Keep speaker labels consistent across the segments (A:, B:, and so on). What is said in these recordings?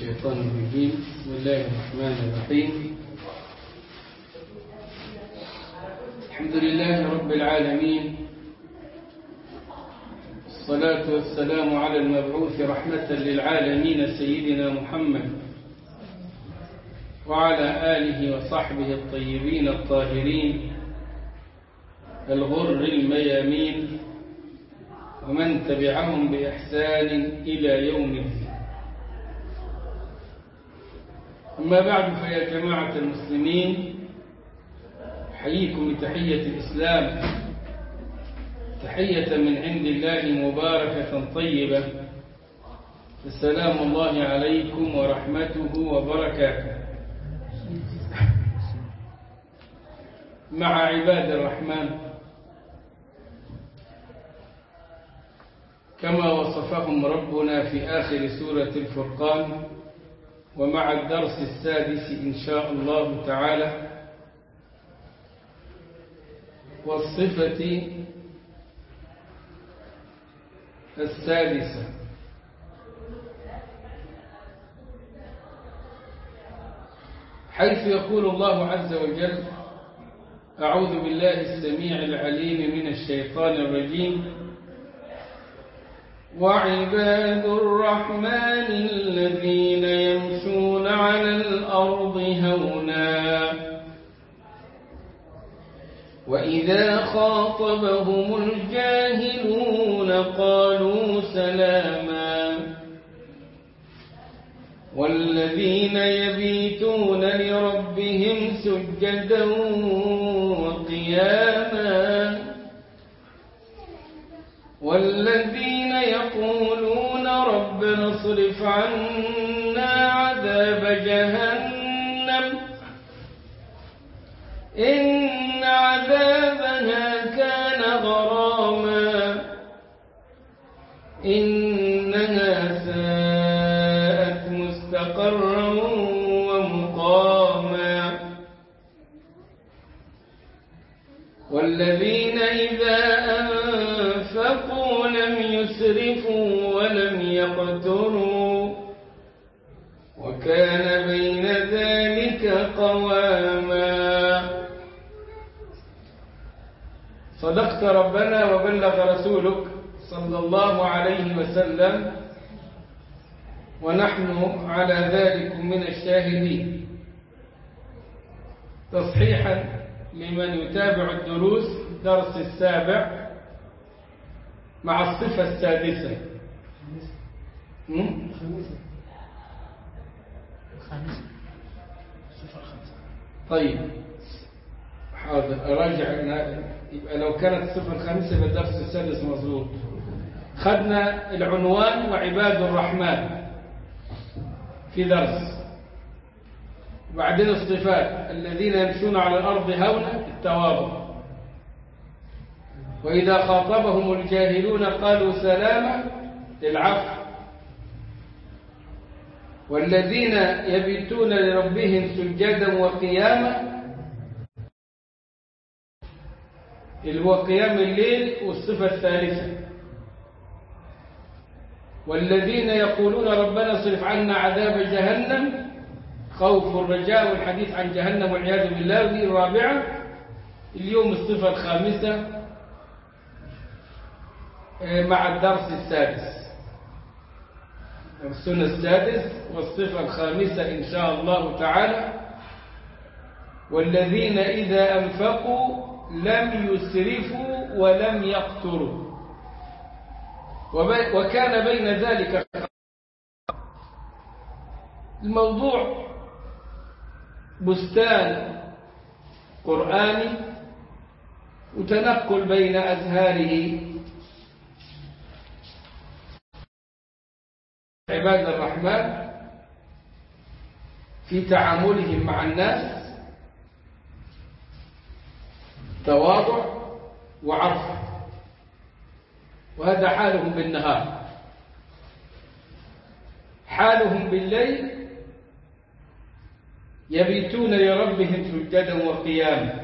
A: الشيطان الرجيم. بسم الله الرحمن الرحيم. الحمد لله رب العالمين، الصلاة والسلام على المبعوث رحمة للعالمين سيدنا محمد وعلى آله وصحبه الطيبين الطاهرين الغر الميامين ومن تبعهم بإحسان إلى يوم الدين. أما بعد، فيا جماعة المسلمين، أحييكم بتحية الإسلام، تحية من عند الله مباركة طيبة، السلام الله عليكم ورحمته وبركاته. مع عباد الرحمن كما وصفهم ربنا في آخر سورة الفرقان، ومع الدرس السادس إن شاء الله تعالى، والصفة السادسة. حيث يقول الله عز وجل: أعوذ بالله السميع العليم من الشيطان الرجيم: وعباد الرحمن الذين يمشون على الأرض هونا وإذا خاطبهم الجاهلون قالوا سلاما والذين يبيتون لربهم سجدا وقياما والذين يقولون ربنا اصرف عنا عذاب جهنم إن عذابها كان غراما إنها ساءت مستقرا ومقاما والذين إذا أنفقوا لم يسرفوا ولم يقتروا وكان بين ذلك قواما. صدقت ربنا وبلغ رسولك صلى الله عليه وسلم، ونحن على ذلك من الشاهدين. تصحيحا لمن يتابع الدروس، درس السابع مع الصفة السادسة. طيب حاضر، أراجع. يبقى لو كانت الصفة الخامسة يبقى الدرس السادس مظبوط. خدنا العنوان وعباد الرحمن في درس، وبعدين الصفات: الذين يمشون على الأرض هونا، التواضع، وإذا خاطبهم الجاهلون قالوا سلاما، العفو، والذين يبيتون لربهم سجدا وقياما، اللي هو قيام الليل، والصفة الثالثة: والذين يقولون ربنا اصرف عنا عذاب جهنم، خوف الرجاء والحديث عن جهنم والعياذ بالله، ودي الرابعة. اليوم الصفة الخامسة مع الدرس السادس، السنة السادس والصفة الخامسة إن شاء الله تعالى: والذين إذا أنفقوا لم يسرفوا ولم يقتروا وكان بين ذلك. الموضوع بستان قرآني وتنقل بين أزهاره. عباد الرحمن في تعاملهم مع الناس تواضع وعفو، وهذا حالهم بالنهار. حالهم بالليل: يبيتون لربهم سجدا وقياما.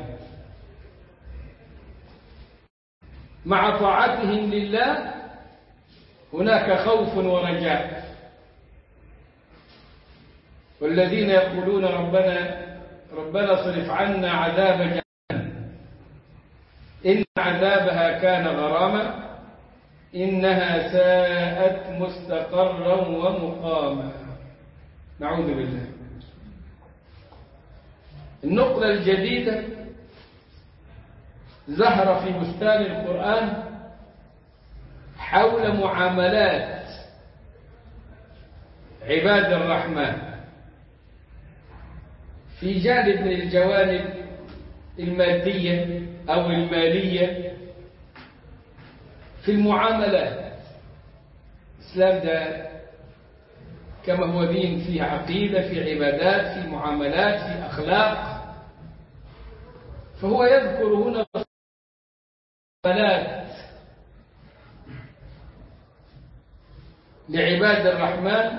A: مع طاعتهم لله هناك خوف ورجاء، والذين يقولون ربنا اصرف عنا عذاب جهنم إن عذابها كان غراما إنها ساءت مستقرا ومقاما. نعوذ بالله. النقلة الجديدة ظهر في بستان القرآن حول معاملات عباد الرحمن في جانب من الجوانب المادية أو المالية. في المعاملات الإسلام ده كما هو دين فيه عقيدة، في عبادات، في معاملات، في أخلاق، فهو يذكر هنا معاملات لعباد الرحمن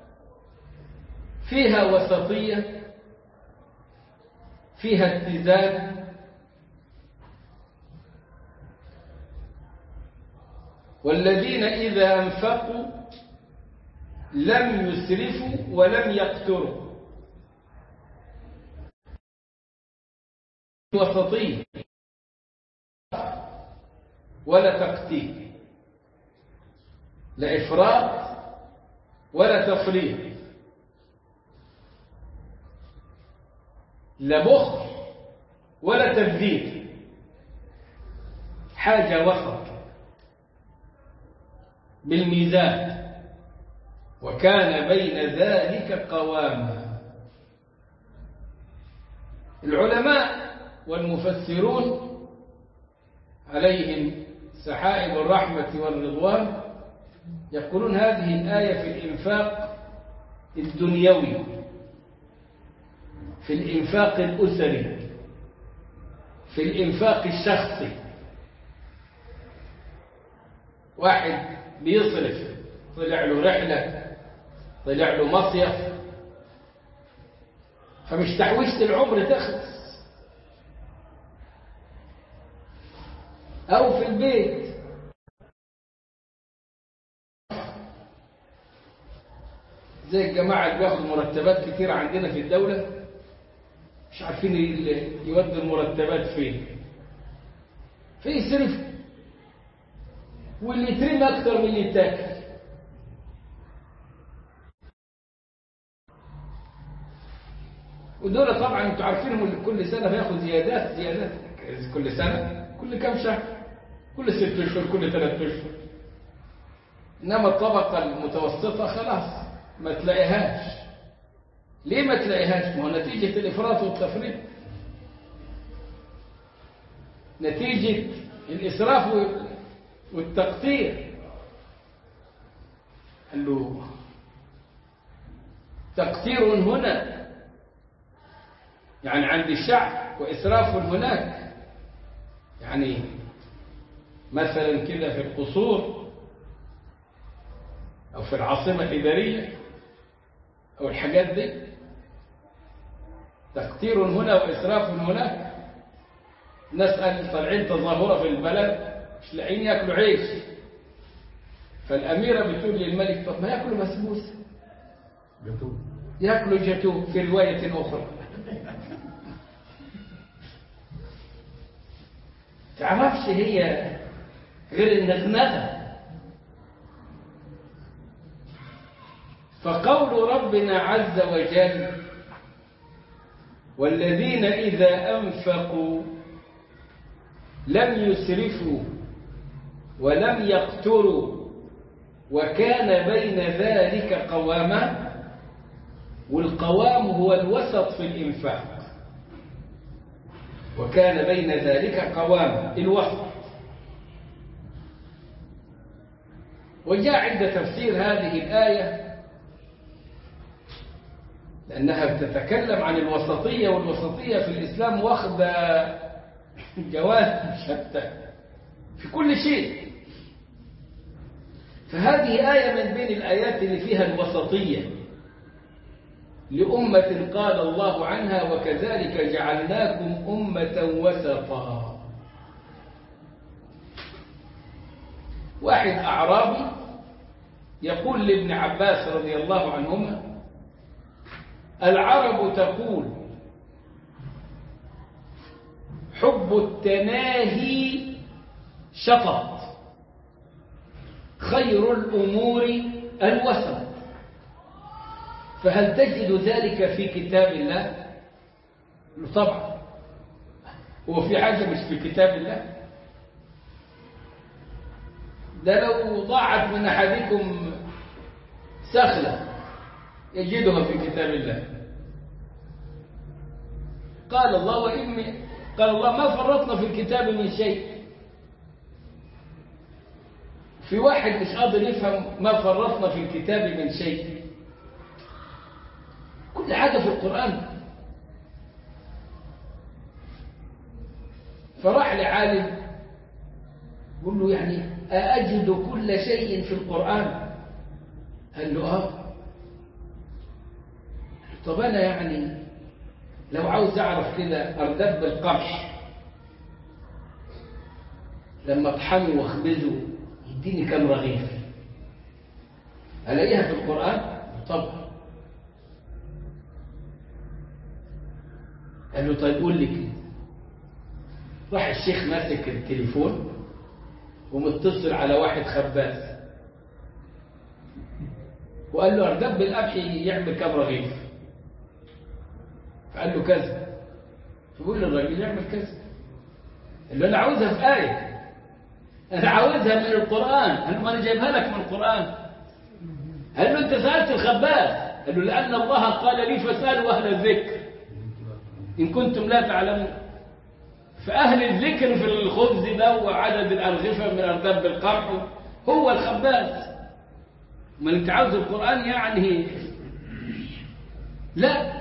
A: فيها وسطية، فيها اتزان، والذين إذا أنفقوا لم يسرفوا ولم يقتروا. وسطية ولا تقتير، لا إفراط ولا تفريط، لا بخل ولا تبذير، حاجة وسط بالميزان، وكان بين ذلك قواما. العلماء والمفسرون عليهم سحائب الرحمة والرضوان يقولون هذه الآية في الإنفاق الدنيوي، في الإنفاق الأسري، في الإنفاق الشخصي. واحد بيصرف، طلع له رحلة، طلع له مصيف، فمش تحويشة العمر تخلص، أو في البيت زي الجماعة اللي بياخدوا مرتبات كتير عندنا في الدولة، مش عارفين يودوا المرتبات فين، فيصرفوا، واللي يترمى أكتر من اللي يتاكل. ودول طبعا انتوا عارفينهم اللي كل سنة بياخد زيادات كل سنة، كل كم شهر، كل 6 أشهر، كل 3 أشهر. إنما الطبقة المتوسطة خلاص ما تلاقيهاش. ليه ما تلاقيهاش؟ ما هو نتيجة الإفراط والتفريط، نتيجة الإسراف والتقتير. قال له تقتير هنا يعني عند الشعب، وإسراف هناك. يعني مثلا كده في القصور أو في العاصمة الإدارية أو الحاجات دي، تقتير هنا وإسراف هناك. نسأل طالعين تظاهرة في البلد مش لاقيين ياكلوا عيش، فالأميرة بتقول للملك طب ما ياكلوا بسبوسة، ياكلوا جاتوه في رواية أخرى. تعرفش هي غير النغنغة. فقول ربنا عز وجل والذين إذا أنفقوا لم يسرفوا ولم يقتروا وكان بين ذلك قواما. والقوام هو الوسط في الإنفاق، وكان بين ذلك قواما، الوسط. وجاء عند تفسير هذه الآية لأنها بتتكلم عن الوسطية، والوسطية في الإسلام واخدة جوانب شتى في كل شيء. فهذه آية من بين الآيات اللي فيها الوسطية لأمة قال الله عنها وكذلك جعلناكم أمة وسطا. واحد أعرابي يقول لابن عباس رضي الله عنهما العرب تقول حب التناهي شطط، خير الأمور الوسط. فهل تجد ذلك في كتاب الله؟ طبعا. هو في حاجة مش في كتاب الله؟ ده لو ضاعت من أحدكم سخلة يجدها في كتاب الله. قال الله ما فرطنا في الكتاب من شيء. في واحد مش قادر يفهم ما فرطنا في الكتاب من شيء. كل حاجة في القرآن. فراح لعالم قل له يعني أأجد كل شيء في القرآن؟ قال له طب أنا يعني لو عاوز أعرف كده أردب القمح لما اطحنه واخبزه يديني كم رغيف، ألاقيها في القرآن؟ طبعا. قال له طيب قول لي كده. راح الشيخ ماسك التليفون ومتصل على واحد خباز وقال له أردب القمح يعمل كم رغيف؟ فقال له كذا. فقول للراجل يعمل كذا. قال له أنا عاوزها في آية، أنا عاوزها من القرآن. قال له ما أنا جايبها لك من القرآن. قال له أنت سألت الخباز؟ قال له لأن الله قال لي فاسألوا أهل الذكر إن كنتم لا تعلمون. فأهل الذكر في الخبز ده وعدد الأرغفة من أردب القمح هو الخباز. ما أنت عاوز القرآن يعني؟ لا.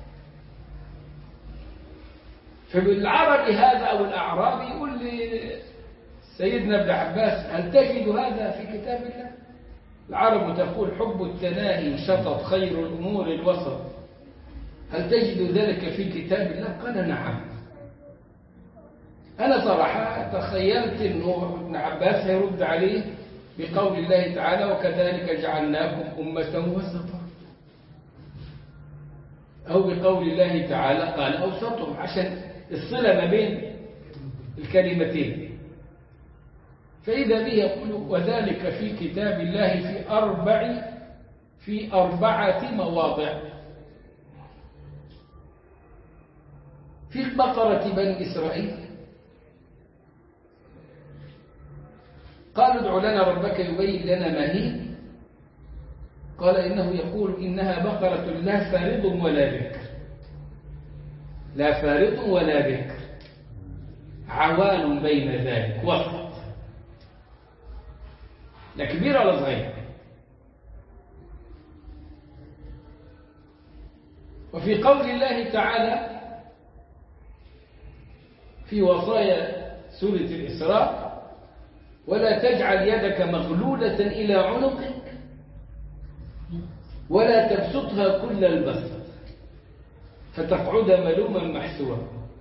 A: فبالعربي هذا أو الأعرابي يقول لي سيدنا ابن عباس هل تجد هذا في كتاب الله؟ العرب تقول حب التناهي شطط، خير الأمور الوسط. هل تجد ذلك في كتاب الله؟ قال نعم. أنا صراحة تخيلت أنه ابن عباس هيرد عليه بقول الله تعالى وكذلك جعلناكم أمة وسطا، أو بقول الله تعالى قال أوسطهم، عشان الصلة ما بين الكلمتين. فإذا به يقول وذلك في كتاب الله في 4 مواضع. في بقرة بني إسرائيل قالوا ادع لنا ربك يبين لنا ما هي. قال إنه يقول إنها بقرة لا فارض ولا بكر. لا فارض ولا بكر، عوان بين ذلك، وسط. لا كبير ولا صغير. وفي قول الله تعالى في وصايا سورة الإسراء ولا تجعل يدك مغلولة إلى عنقك ولا تبسطها كل البسط فتقعد ملوما محسورا.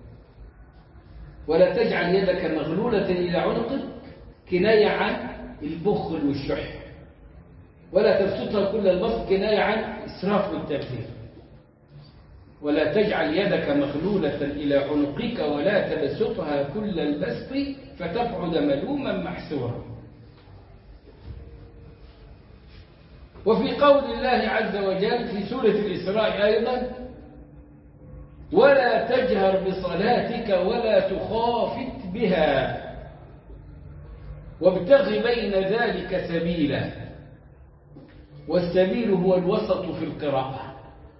A: ولا تجعل يدك مغلولة إلى عنقك كناية عن البخل والشح، ولا تبسطها كل البسط كناية عن إسراف والتبذير. ولا تجعل يدك مغلولة إلى عنقك ولا تبسطها كل البسط فتقعد ملوما محسورا. وفي قول الله عز وجل في سورة الإسراء أيضا ولا تجهر بصلاتك ولا تخافت بها وابتغ بين ذلك سبيلا. والسبيل هو الوسط في القراءة.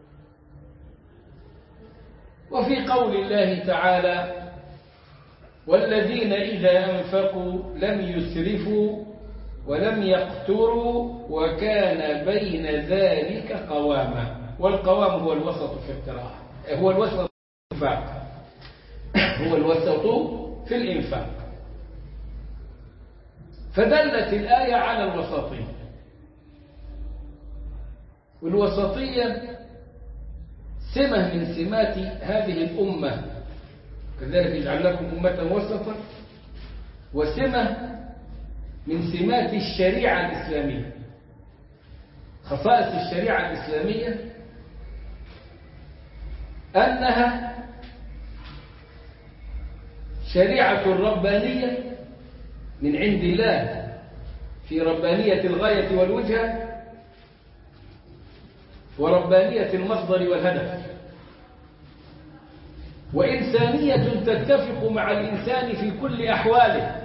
A: وفي قول الله تعالى والذين إذا أنفقوا لم يسرفوا ولم يقتروا وكان بين ذلك قواما. والقوام هو الوسط في القراءة، هو الوسط في الإنفاق، هو الوسط في الإنفاق. فدلت الآية على الوسطية. والوسطية سمة من سمات هذه الأمة، كذلك يجعل لكم أمة وسطا، وسمة من سمات الشريعة الإسلامية. خصائص الشريعة الإسلامية أنها شريعة ربانية من عند الله في ربانية الغاية والوجهة وربانية المصدر والهدف، وإنسانية تتفق مع الإنسان في كل أحواله،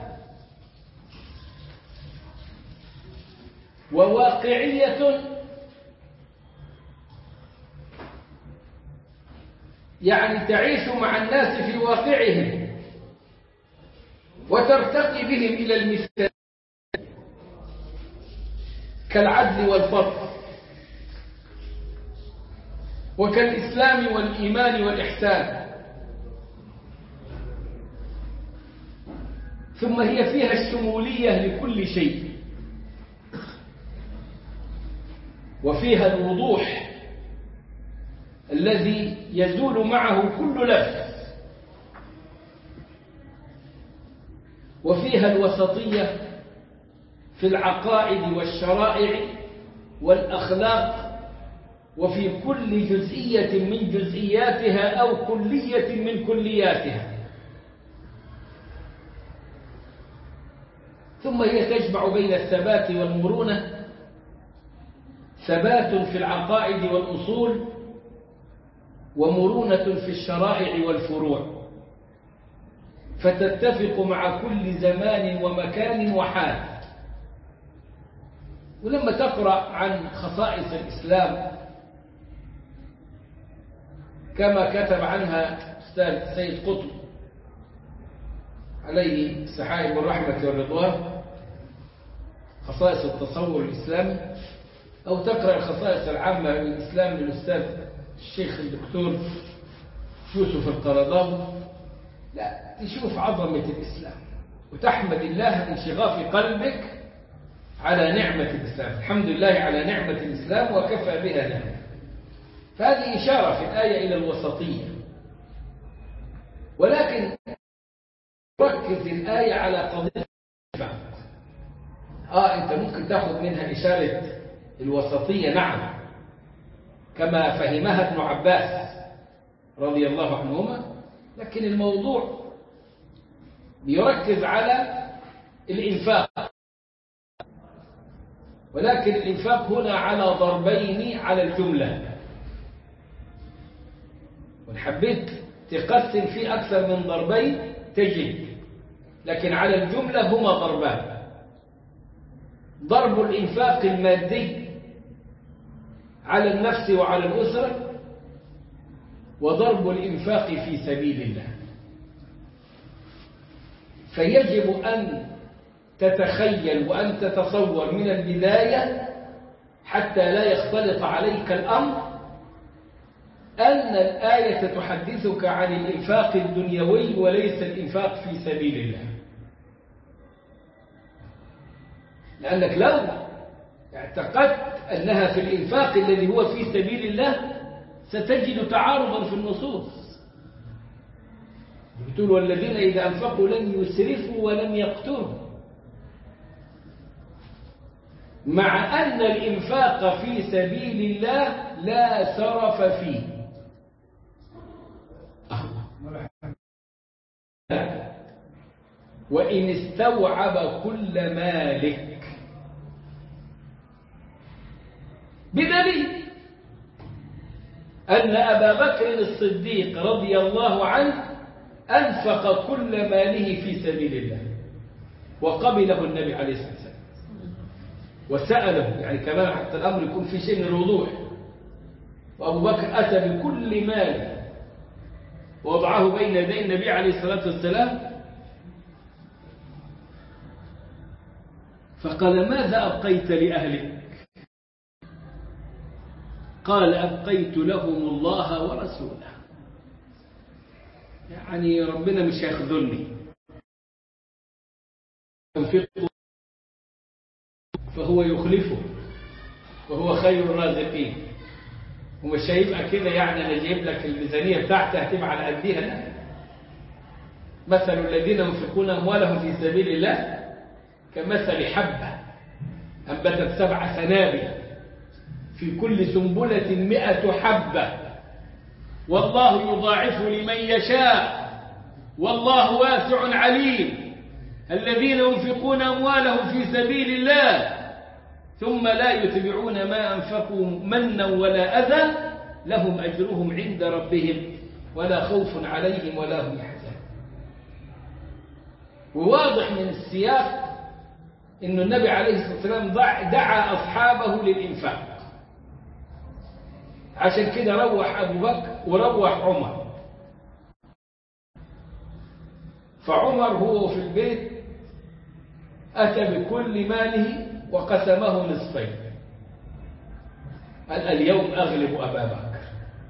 A: وواقعية يعني تعيش مع الناس في واقعهم وترتقي بهم إلى المثال كالعدل والفضل وكالإسلام والإيمان والإحسان. ثم هي فيها الشمولية لكل شيء، وفيها الوضوح الذي يزول معه كل لبس، وفيها الوسطية في العقائد والشرائع والأخلاق، وفي كل جزئية من جزئياتها أو كلية من كلياتها. ثم هي تجمع بين الثبات والمرونة، ثبات في العقائد والأصول ومرونة في الشرائع والفروع، فتتفق مع كل زمان ومكان وحال. ولما تقرأ عن خصائص الإسلام كما كتب عنها أستاذ سيد قطب عليه سحائب الرحمة والرضوان، خصائص التصور الإسلامي، أو تقرأ الخصائص العامة للإسلام للأستاذ الشيخ الدكتور يوسف القرضاوي، لا تشوف عظمة الإسلام وتحمد الله من شغاف قلبك على نعمة الإسلام. الحمد لله على نعمة الإسلام وكفى بها نعمة. فهذه إشارة في الآية إلى الوسطية، ولكن ركز الآية على قضية الإنفاق. أنت ممكن تأخذ منها إشارة الوسطية، نعم، كما فهمها ابن عباس رضي الله عنهما، لكن الموضوع يركز على الإنفاق، ولكن الإنفاق هنا على ضربين على الجملة، وإن حبيت تقسم فيه أكثر من ضربين تجد، لكن على الجملة هما ضربان: ضرب الإنفاق المادي على النفس وعلى الأسرة، وضرب الإنفاق في سبيل الله. فيجب أن تتخيل وأن تتصور من البداية حتى لا يختلط عليك الأمر أن الآية تحدثك عن الإنفاق الدنيوي وليس الإنفاق في سبيل الله، لأنك لو اعتقدت أنها في الإنفاق الذي هو في سبيل الله ستجد تعارضا في النصوص. بتقول والذين إذا أنفقوا لم يسرفوا ولم يقتروا، مع أن الإنفاق في سبيل الله لا سرف فيه. وإن استوعب كل مالك، بدليل أن أبا بكر الصديق رضي الله عنه أنفق كل ماله في سبيل الله وقبله النبي عليه الصلاة والسلام وسأله، يعني كمان حتى الأمر يكون في شيء من الوضوح. وأبو بكر أتى بكل ماله ووضعه بين يدي النبي عليه الصلاة والسلام فقال: ماذا أبقيت لأهلك؟ قال: أبقيت لهم الله ورسوله. يعني ربنا مش هيخذلني، فهو يخلفه وهو خير الرازقين. ومش هيبقى كده يعني أنا جايب لك الميزانية بتاعتي هتبقى على قديها، لا. مثل الذين ينفقون أموالهم في سبيل الله كمثل حبة أنبتت 7 سنابل في كل سنبلة 100 حبة والله يضاعف لمن يشاء والله واسع عليم. الذين ينفقون أموالهم في سبيل الله ثم لا يتبعون ما أنفقوا منا ولا أذى لهم أجرهم عند ربهم ولا خوف عليهم ولا هم يحزنون. وواضح من السياق إن النبي عليه الصلاة والسلام دعا أصحابه للإنفاق، عشان كده روح أبو بكر وروح عمر. فعمر هو في البيت أتى بكل ماله وقسمه نصفين، قال اليوم أغلب أبا بكر،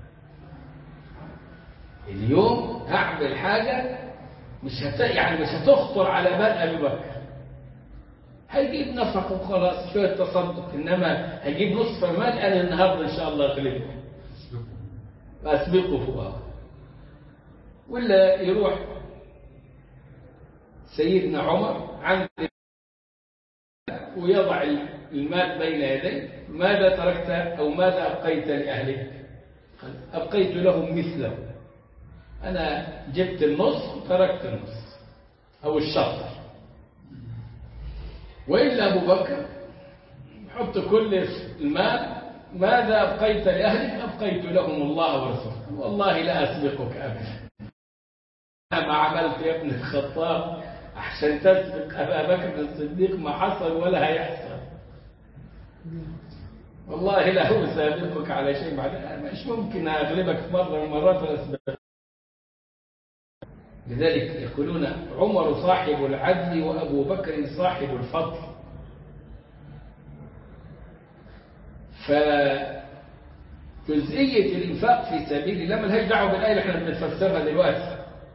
A: اليوم هعمل حاجة مش هتخطر على بال أبي بكر، هيجيب نفقه وخلاص شوية تصدق، إنما هيجيب نصف مال أنا النهاردة إن شاء الله أغلبه أسبقه فوقه. ولا يروح سيدنا عمر عند ويضع المال بين يديه، ماذا تركت أو ماذا أبقيت لأهلك؟ أبقيت لهم مثله، أنا جبت النص وتركت النص أو الشطر. وإلا أبو بكر يحط كل المال، ماذا أبقيت لأهلك؟ أبقيت لهم الله ورسوله، والله لا أسبقك أبدا. ما عملت يا ابن الخطاب عشان تسبق أبا بكر الصديق، ما حصل ولا هيحصل، والله لا هو سابقك على شيء بعد، مش ممكن أغلبك في مرة من المرات ولا أسبقك. لذلك يقولون عمر صاحب العدل وأبو بكر صاحب الفضل. فجزئية الإنفاق في سبيل الله ملهاش دعوة بالآية اللي احنا بنفسرها دلوقتي،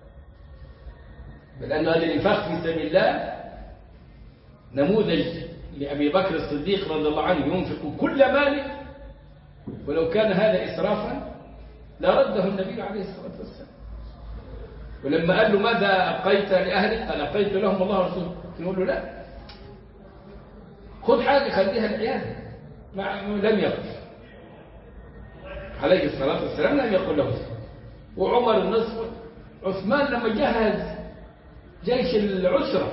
A: لأن هذا الإنفاق في سبيل الله نموذج لأبي بكر الصديق رضي الله عنه، ينفق كل ماله، ولو كان هذا إسرافا لرده النبي عليه الصلاة والسلام. ولما قال له ماذا أبقيت لأهلك؟ قال أبقيت لهم الله ورسوله. يقول له لا، خذ حاجة خليها العيادة. لم يقل عليه الصلاة والسلام، لم يقل له. وعمر النصف، عثمان لما جهز جيش العسرة،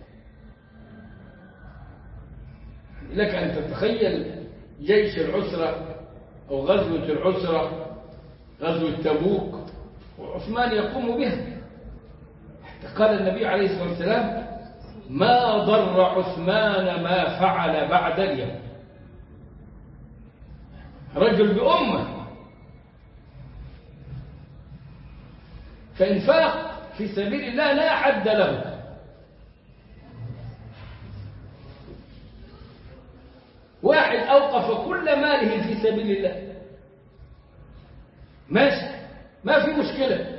A: لك أن تتخيل جيش العسرة أو غزوة العسرة، غزوة تبوك، وعثمان يقوم بها. حتى قال النبي عليه الصلاة والسلام ما ضر عثمان ما فعل بعد اليوم. رجل بأمة. فإنفاق في سبيل الله لا حد له. واحد أوقف كل ماله في سبيل الله ماشي، ما في مشكلة،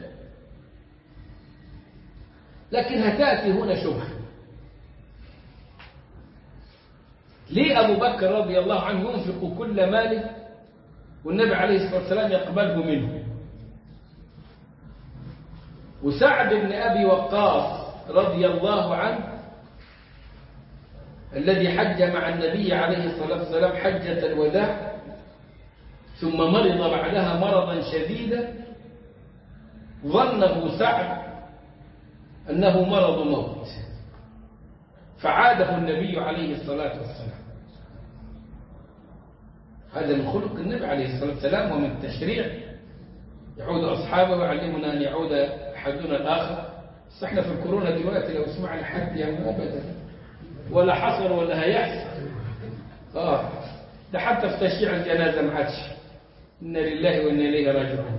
A: لكن هتأتي هنا شبهة. ليه أبو بكر رضي الله عنه ينفق كل ماله والنبي عليه الصلاة والسلام يقبله منه، وسعد بن أبي وقاص رضي الله عنه الذي حج مع النبي عليه الصلاة والسلام حجة الوداع ثم مرض بعدها مرضا شديدا، ظنه سعد أنه مرض موت، فعاده النبي عليه الصلاة والسلام. هذا من خلق النبي عليه الصلاة والسلام ومن التشريع. يعود أصحابه ويعلمنا أن يعود أحدنا الآخر. بس احنا في الكورونا دلوقتي لو سمعنا حد يعني أبدا ولا حصل ولا هيحصل. ده حتى في تشييع الجنازة ما عادش. إنا لله وإنا إليه راجعون.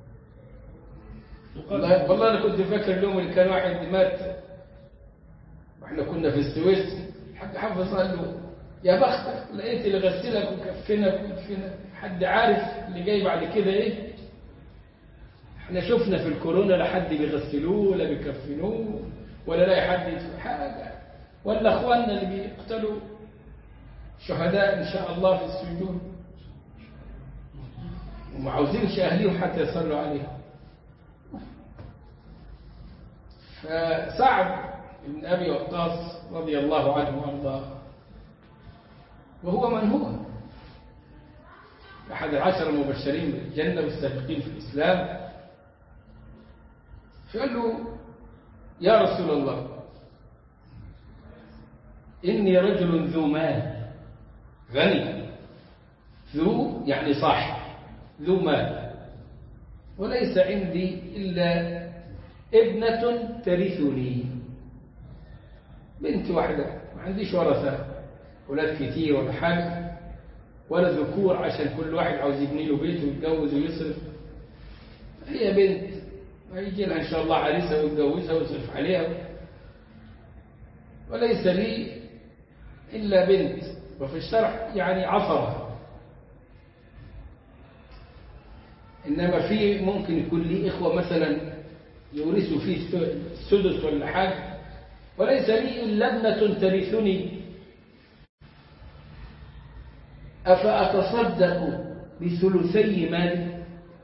A: والله أنا كنت فاكر اليوم اللي كان واحد مات واحنا كنا في السويس، حق حافظ قال له يا بختك لقيت اللي غسلك وكفنك وكفنك. حد عارف اللي جاي بعد كده ايه؟ احنا شفنا في الكورونا لا حد بيغسلوه ولا بيكفنوه ولا لاقي حد يدفع حاجه، ولا اخواننا اللي بيقتلوا شهداء ان شاء الله في السجون وما عاوزينش اهليهم حتى يصلوا عليهم. فسعد بن أبي وقاص رضي الله عنه وارضاه، وهو من هو، أحد العشر المبشرين بالجنة والسابقين في الإسلام، فقال له يا رسول الله إني رجل ذو مال، غني، ذو يعني صاحب، ذو مال، وليس عندي إلا ابنة ترثني، بنت واحدة، ما عنديش ورثة أولاد كتير ولا حاجة ولا ذكور عشان كل واحد عاوز يبني له بيت ويتجوز ويصرف. هي بنت ويجي لها إن شاء الله عريسة ويتجوزها ويصرف عليها، وليس لي إلا بنت، وفي الشرع يعني عصبة، إنما في ممكن يكون لي إخوة مثلا يورثوا فيه السدس ولا حاجة، وليس لي إلا ابنة ترثني، أفأتصدق بثلثي مالي؟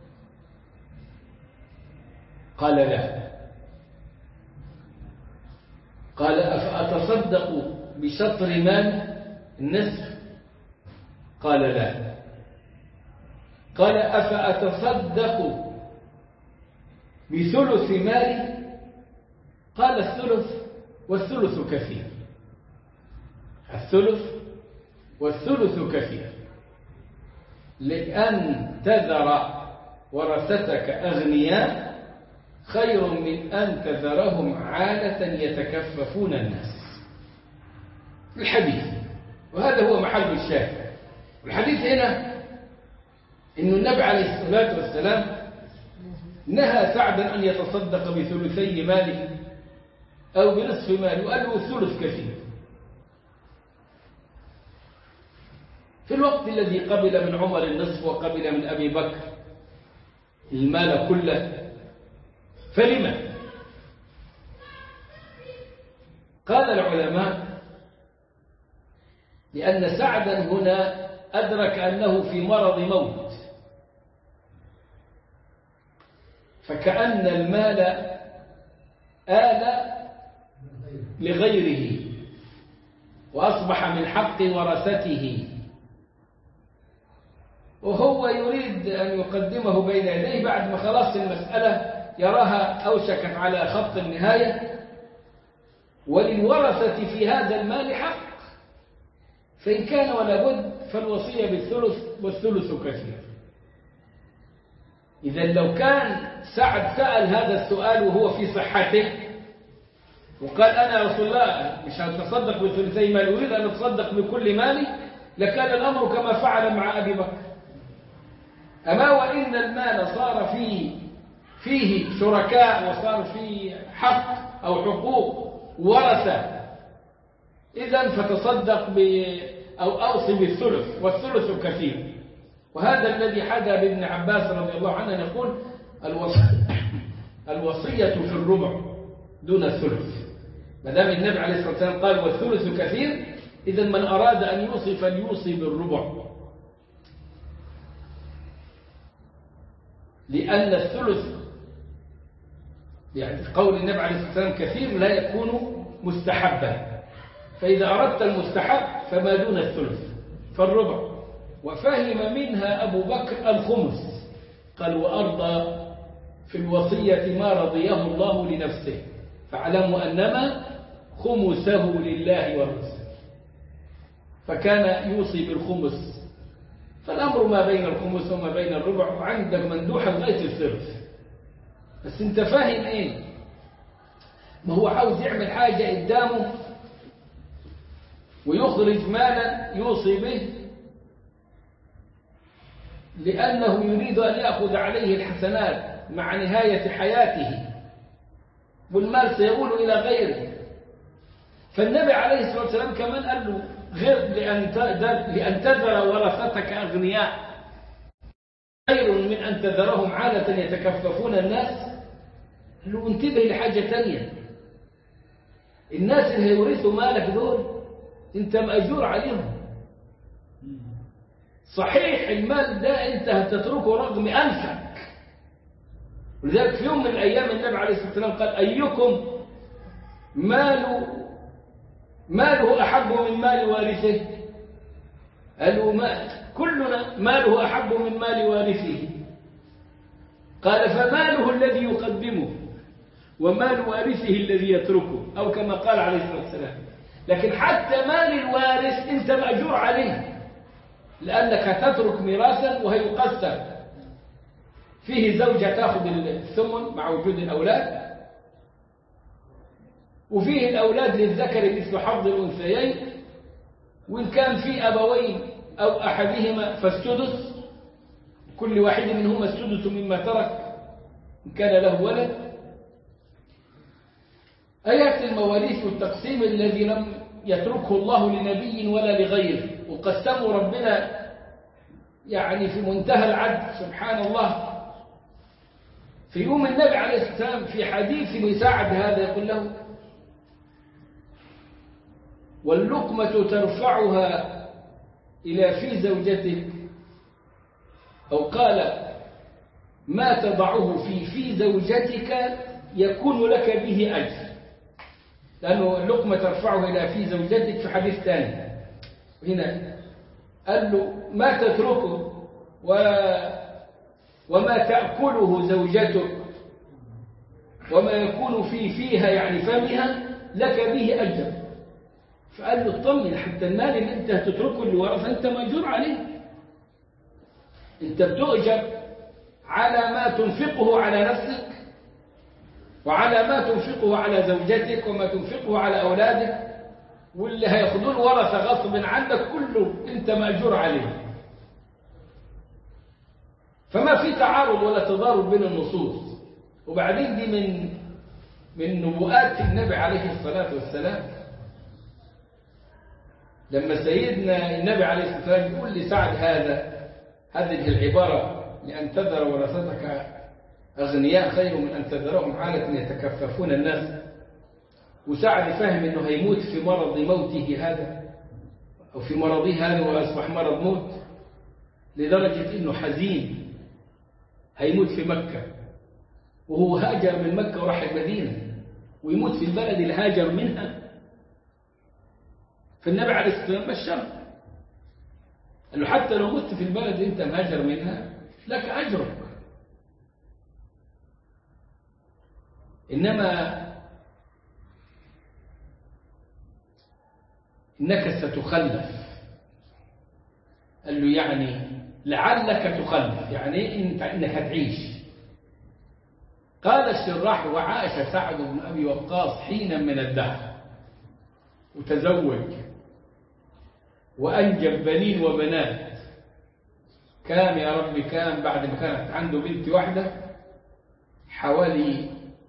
A: قال لا. قال أفأتصدق بشطر مال، النصف؟ قال لا. قال أفأتصدق بثلث مالي؟ قال الثلث، والثلث كثير، الثلث والثلث كثير، لأن تذر ورثتك أغنياء خير من أن تذرهم عالة يتكففون الناس. الحديث، وهذا هو محل الشاهد. الحديث هنا إن النبي عليه الصلاة والسلام نهى سعدا أن يتصدق بثلثي ماله أو بنصف ماله، وقال له الثلث كثير. في الوقت الذي قبل من عمر النصف وقبل من أبي بكر المال كله، فلما؟ قال العلماء لأن سعدا هنا أدرك أنه في مرض موت، فكأن المال آل لغيره وأصبح من حق ورثته، وهو يريد أن يقدمه بين يديه بعد ما خلاص المسألة يراها أوشكت على خط النهاية، وللورثة في هذا المال حق، فإن كان ولا بد فالوصية بالثلث، والثلث كثير. إذا لو كان سعد سأل هذا السؤال وهو في صحته وقال أنا رسول الله مش هتصدق بثلثي مالي، أريد أن أتصدق بكل مالي، لكان الأمر كما فعل مع أبي بكر. أما وإن المال صار فيه شركاء وصار فيه حق أو حقوق ورثة، إذن فتصدق أو أوصي بالثلث، والثلث كثير. وهذا الذي حدى بابن عباس رضي الله عنه يقول الوصية في الربع دون الثلث، ما دام النبي عليه الصلاة والسلام قال والثلث كثير، إذن من أراد أن يوصي فليوصي بالربع، لأن الثلث يعني في قول النبي عليه الصلاة والسلام كثير لا يكون مستحبا، فإذا أردت المستحب فما دون الثلث فالربع. وفهم منها أبو بكر الخمس، قال وأرضى في الوصية ما رضيه الله لنفسه، فاعلموا أنما خمسه لله والرسول، فكان يوصي بالخمس، فالأمر ما بين الخمس وما بين الربع، وعندك مندوحة لغاية الثلث. بس انت فاهم ايه؟ ما هو عاوز يعمل حاجة قدامه ويخرج مالا يوصي به، لأنه يريد أن يأخذ عليه الحسنات مع نهاية حياته، والمال سيقول إلى غيره. فالنبي عليه الصلاة والسلام كمان قال له غير لأن تذر ورثتك أغنياء خير من أن تذرهم عالة يتكففون الناس. قال له انتبه لحاجة تانية، الناس اللي هيورثوا مالك دول انت مأجور عليهم، صحيح المال ده انت هتتركه رغم أنفك. ولذلك في يوم من الأيام النبي عليه الصلاة والسلام قال أيكم ماله أحب من مال وارثه؟ قالوا
B: كلنا ماله أحب من مال وارثه. قال فماله الذي يقدمه ومال وارثه الذي يتركه، أو كما قال عليه الصلاة والسلام. لكن حتى مال الوارث أنت مأجور عليه، لأنك تترك ميراثا وهيقسم فيه زوجة تأخذ الثمن مع وجود الأولاد، وفيه الأولاد للذكر مثل حظ الأنثيين، وإن كان في أبوين أو أحدهما فالسدس، كل واحد منهما السدس مما ترك إن كان له ولد. آيات المواريث والتقسيم الذي لم يتركه الله لنبي ولا لغيره، وقسموا ربنا يعني في منتهى العدل سبحان الله. في يوم النبي عليه الصلاة والسلام في حديث مساعد هذا يقول له: واللقمة ترفعها إلى في زوجتك، أو قال ما تضعه في زوجتك يكون لك به أجر، لأنه اللقمة ترفعه إلى في زوجتك في حديث ثاني. هنا قال له ما تتركه وما تأكله زوجتك وما يكون فيها يعني فمها لك به أجر. فقال له اطمن، حتى المال اللي انت هتتركه للورثة انت مأجور عليه، انت بتؤجر على ما تنفقه على نفسك وعلى ما تنفقه على زوجتك وما تنفقه على أولادك، واللي هياخذوه الورثة غصب عنك كله انت مأجور عليه. فما في تعارض ولا تضارب بين النصوص. وبعدين دي من نبوءات النبي عليه الصلاة والسلام، لما سيدنا النبي عليه الصلاة والسلام يقول لسعد هذه العبارة: لأن تذر ورثتك أغنياء خير من أن تذرهم عالة يتكففون الناس. وسعد فهم أنه هيموت في مرض موته هذا، أو في مرضه هذا، وأصبح مرض موت، لدرجة أنه حزين هيموت في مكة، وهو هاجر من مكة وراح المدينة، ويموت في البلد اللي هاجر منها. فالنبي عليه الصلاة والسلام بشره، قال له حتى لو مت في البلد اللي انت مهاجر منها لك أجرك، إنما إنك ستخلف. قال له يعني لعلك تخلف، يعني إنك هتعيش. قال الشراح: وعاش سعد بن أبي وقاص حينا من الدهر، وتزوج وأنجب بنين وبنات. كام يا رب كام بعد ما كانت عنده بنت واحدة، حوالي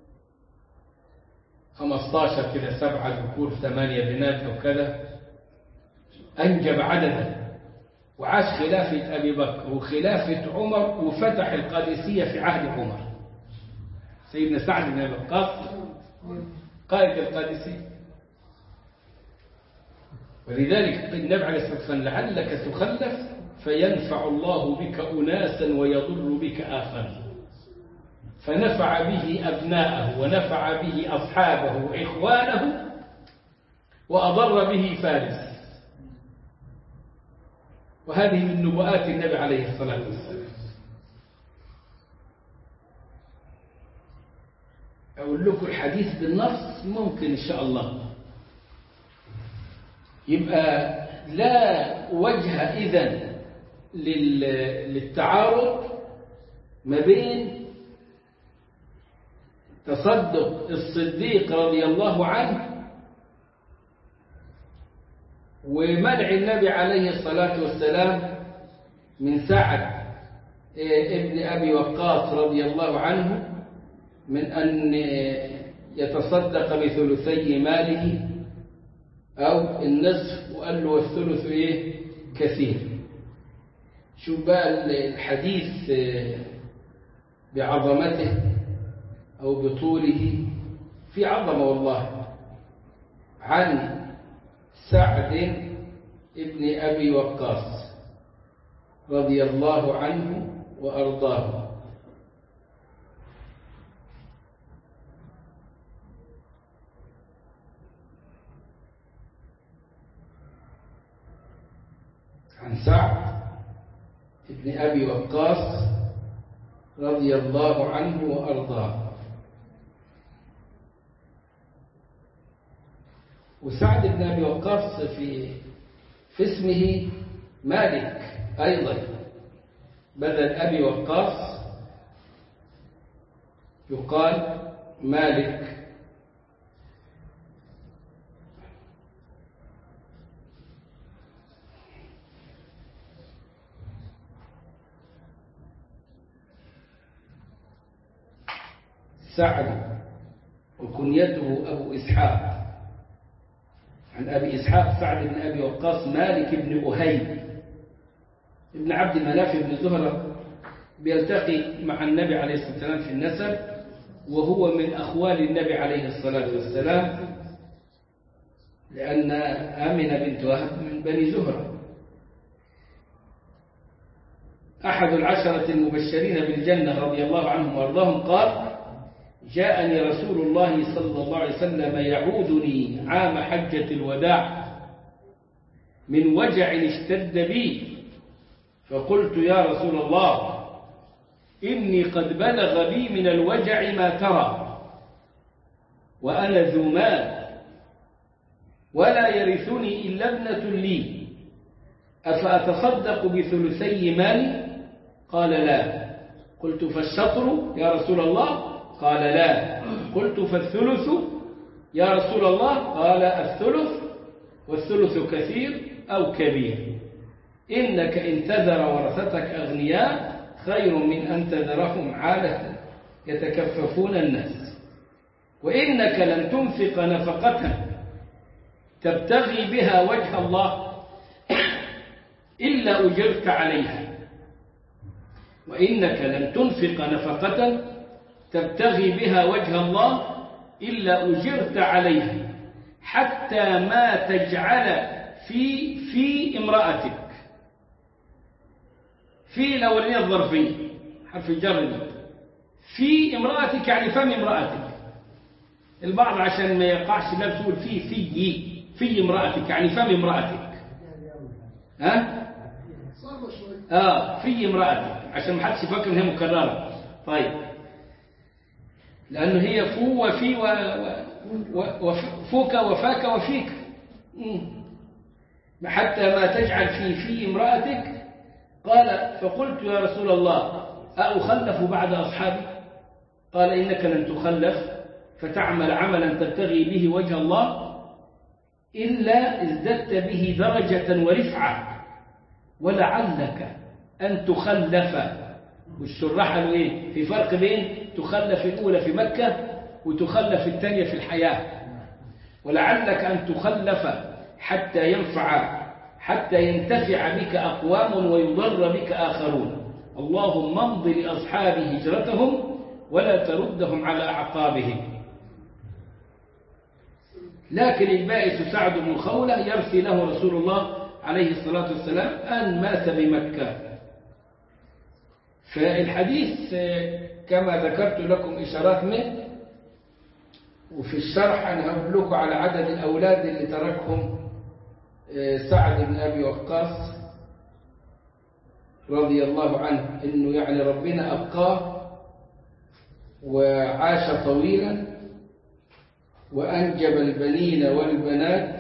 B: 15 كده، 7 ذكور 8 بنات أو كذا، أنجب عددا. وعاش خلافة أبي بكر وخلافة عمر، وفتح القادسية في عهد عمر. سيدنا سعد بن أبي وقاص قائد القادسية. ولذلك النبي عليه الصلاة والسلام: لعلك تخلف فينفع الله بك أناسا ويضر بك آخرين. فنفع به أبناءه ونفع به أصحابه وإخوانه، وأضر به فارس. وهذه من نبوءات النبي عليه الصلاة والسلام. أقول لكم الحديث بالنص ممكن إن شاء الله. يبقى لا وجه إذن للتعارض ما بين تصدق الصديق رضي الله عنه ومنع النبي عليه الصلاة والسلام من سعد ابن أبي وقاص رضي الله عنه من أن يتصدق بثلثي ماله أو النصف، وقال له والثلث إيه كثير. شوف بقى الحديث بعظمته أو بطوله، في عظمة والله. عن سعد ابن أبي وقاص رضي الله عنه وأرضاه: عن سعد ابن أبي وقاص رضي الله عنه وأرضاه. وسعد بن أبي وقاص في اسمه مالك أيضا، بدل أبي وقاص يقال مالك. سعد وكنيته أبو إسحاق، عن أبي إسحاق سعد بن أبي وقاص مالك بن أهيب ابن عبد مناف بن زهرة، بيلتقي مع النبي عليه الصلاة والسلام في النسب، وهو من أخوال النبي عليه الصلاة والسلام، لأن آمنة بنت وهب من بني زهرة. أحد العشرة المبشرين بالجنة رضي الله عنهم وأرضاهم قال: جاءني رسول الله صلى الله عليه وسلم يعودني عام حجة الوداع من وجع اشتد بي، فقلت: يا رسول الله، إني قد بلغ بي من الوجع ما ترى، وأنا ذو مال ولا يرثني إلا ابنة لي، أفأتصدق بثلثي مالي؟ قال: لا. قلت: فالشطر يا رسول الله؟ قال: لا. قلت: فالثلث يا رسول الله؟ قال: الثلث، والثلث كثير أو كبير. إنك إن تذر ورثتك أغنياء خير من أن تذرهم عالة يتكففون الناس، وإنك لن تنفق نفقة تبتغي بها وجه الله إلا أجرت عليها، وإنك لن تنفق نفقة تبتغي بها وجه الله إلا أجرت عليها، حتى ما تجعل في امرأتك. في الأولية الظرفية حرف الجر، في امرأتك يعني فم امرأتك. البعض عشان ما يقعش لا بسول في امرأتك يعني فم امرأتك. في امرأتك عشان ما حدش يفكر انها مكررة. طيب، لأنه هي فو وفي وفوك وفاك وفيك، حتى ما تجعل في امرأتك. قال: فقلت: يا رسول الله، أخلف بعد أصحابي؟ قال: إنك لن تخلف فتعمل عملا تبتغي به وجه الله إلا ازددت به درجة ورفعة، ولعلك أن تخلف. والشراح قالوا إيه؟ في فرق بين تخلف الأولى في مكة وتخلف الثانية في الحياة. ولعلك أن تخلف حتى ينتفع بك أقوام ويضر بك آخرون. اللهم امض لأصحاب هجرتهم ولا تردهم على أعقابهم. لكن البائس سعد بن خولة يرثي له رسول الله عليه الصلاة والسلام أن مات بمكة. فالحديث كما ذكرت لكم إشارات منه، وفي الشرح أنا هقول لكم على عدد الأولاد اللي تركهم سعد بن أبي وقاص رضي الله عنه، إنه يعني ربنا أبقاه وعاش طويلا وأنجب البنين والبنات،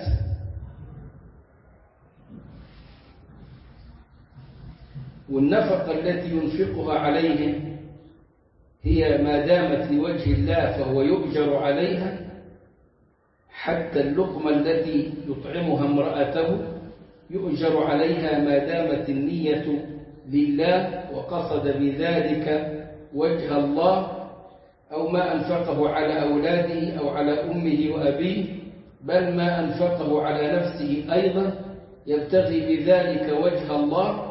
B: والنفقة التي ينفقها عليهم هي ما دامت لوجه الله فهو يؤجر عليها، حتى اللقمة التي يطعمها امرأته يؤجر عليها ما دامت النية لله وقصد بذلك وجه الله، أو ما أنفقه على أولاده أو على أمه وأبيه، بل ما أنفقه على نفسه أيضا يبتغي بذلك وجه الله،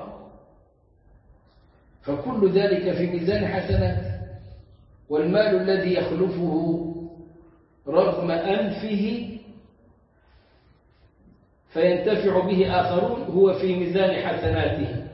B: فكل ذلك في ميزان حسنات. والمال الذي يخلفه رغم أنفه فينتفع به آخرون هو في ميزان حسناته.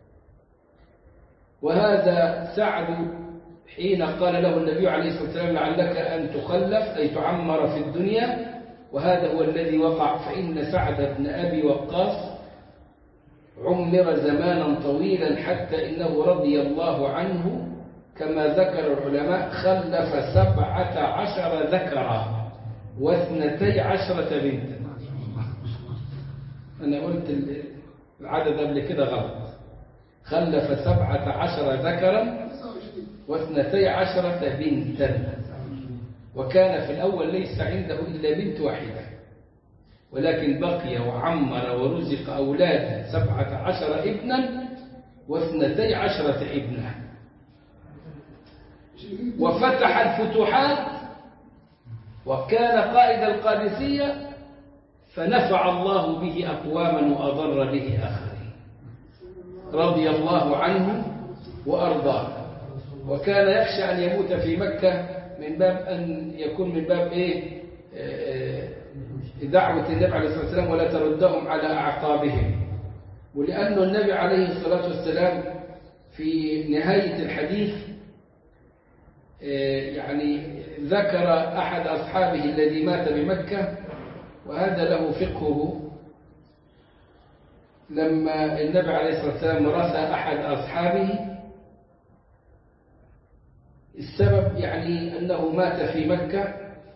B: وهذا سعد حين قال له النبي عليه الصلاة والسلام: لعلك أن تخلف أي تعمر في الدنيا، وهذا هو الذي وقع. فإن سعد بن أبي وقاص عمر زمانا طويلا حتى إنه رضي الله عنه كما ذكر العلماء خلف 17 ذكرا و12 بنتا. أنا قلت العدد قبل كده غلط، خلف 17 ذكرا و12 بنتا، وكان في الأول ليس عنده إلا بنت واحدة، ولكن بقي وعمر ورزق أولادا 17 ابنا و12 ابنا، وفتح الفتوحات وكان قائد القادسية، فنفع الله به أقواما وأضر به آخرين، رضي الله عنه وأرضاه. وكان يخشى أن يموت في مكة من باب أن يكون من باب دعوة النبي عليه الصلاة والسلام ولا تردهم على أعقابهم. ولأن النبي عليه الصلاة والسلام في نهاية الحديث يعني ذكر أحد أصحابه الذي مات بمكة، وهذا له فقهه. لما النبي عليه الصلاة والسلام رثى أحد أصحابه، السبب يعني أنه مات في مكة،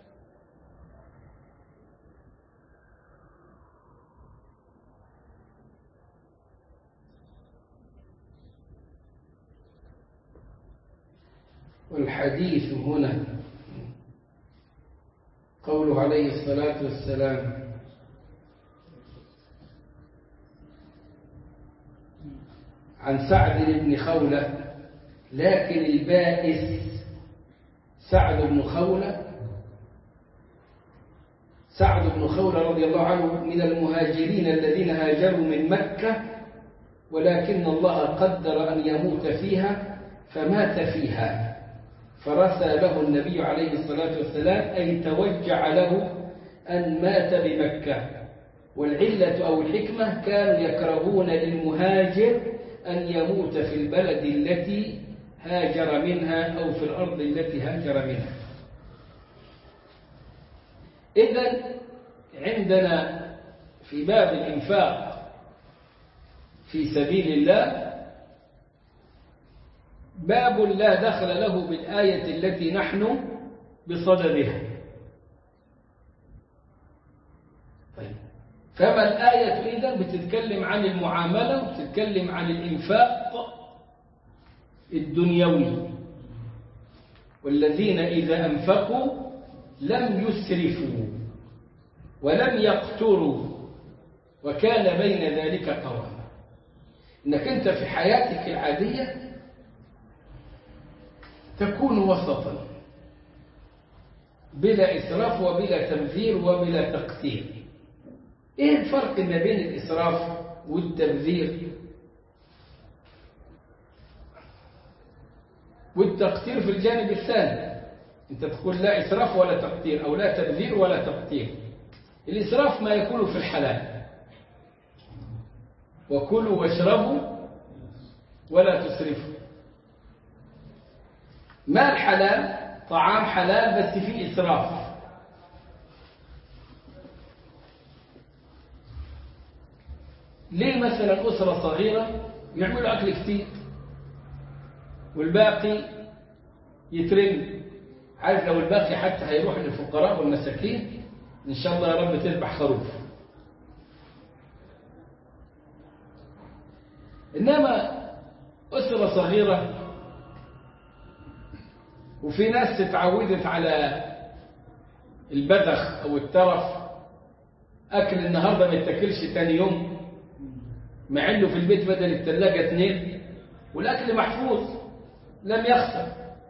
B: والحديث هنا قوله عليه الصلاة والسلام عن سعد بن خولة، لكن البائس سعد بن خولة. سعد بن خولة رضي الله عنه من المهاجرين الذين هاجروا من مكة، ولكن الله قدر أن يموت فيها فمات فيها، فرثى له النبي عليه الصلاة والسلام، أي توجع له أن مات بمكة. والعلة أو الحكمة كانوا يكرهون للمهاجر أن يموت في البلد التي هاجر منها أو في الأرض التي هاجر منها. إذن عندنا في باب الإنفاق في سبيل الله باب لا دخل له بالآية التي نحن بصددها. طيب، فما الآية إذن بتتكلم عن المعاملة وبتتكلم عن الإنفاق الدنيوي، والذين إذا أنفقوا لم يسرفوا ولم يقتروا وكان بين ذلك قواما. إنك أنت في حياتك العادية تكون وسطا بلا إسراف وبلا تبذير وبلا تقتير. إيه الفرق ما بين الإسراف والتبذير والتقتير في الجانب الثاني؟ أنت تقول لا إسراف ولا تقتير أو لا تبذير ولا تقتير. الإسراف ما يكون في الحلال، وكلوا واشربوا ولا تسرفوا. ما الحلال؟ طعام حلال بس فيه إسراف. ليه مثلا أسرة صغيرة يعملوا أكل كتير والباقي يترمي؟ عارف لو الباقي حتى هيروح للفقراء والمساكين إن شاء الله يا رب تذبح خروف. إنما أسرة صغيرة وفي ناس اتعودت على البذخ أو الترف، أكل النهاردة ما يتاكلش تاني يوم، مع إنه في البيت بدل الثلاجة 2 والأكل محفوظ لم يخسر.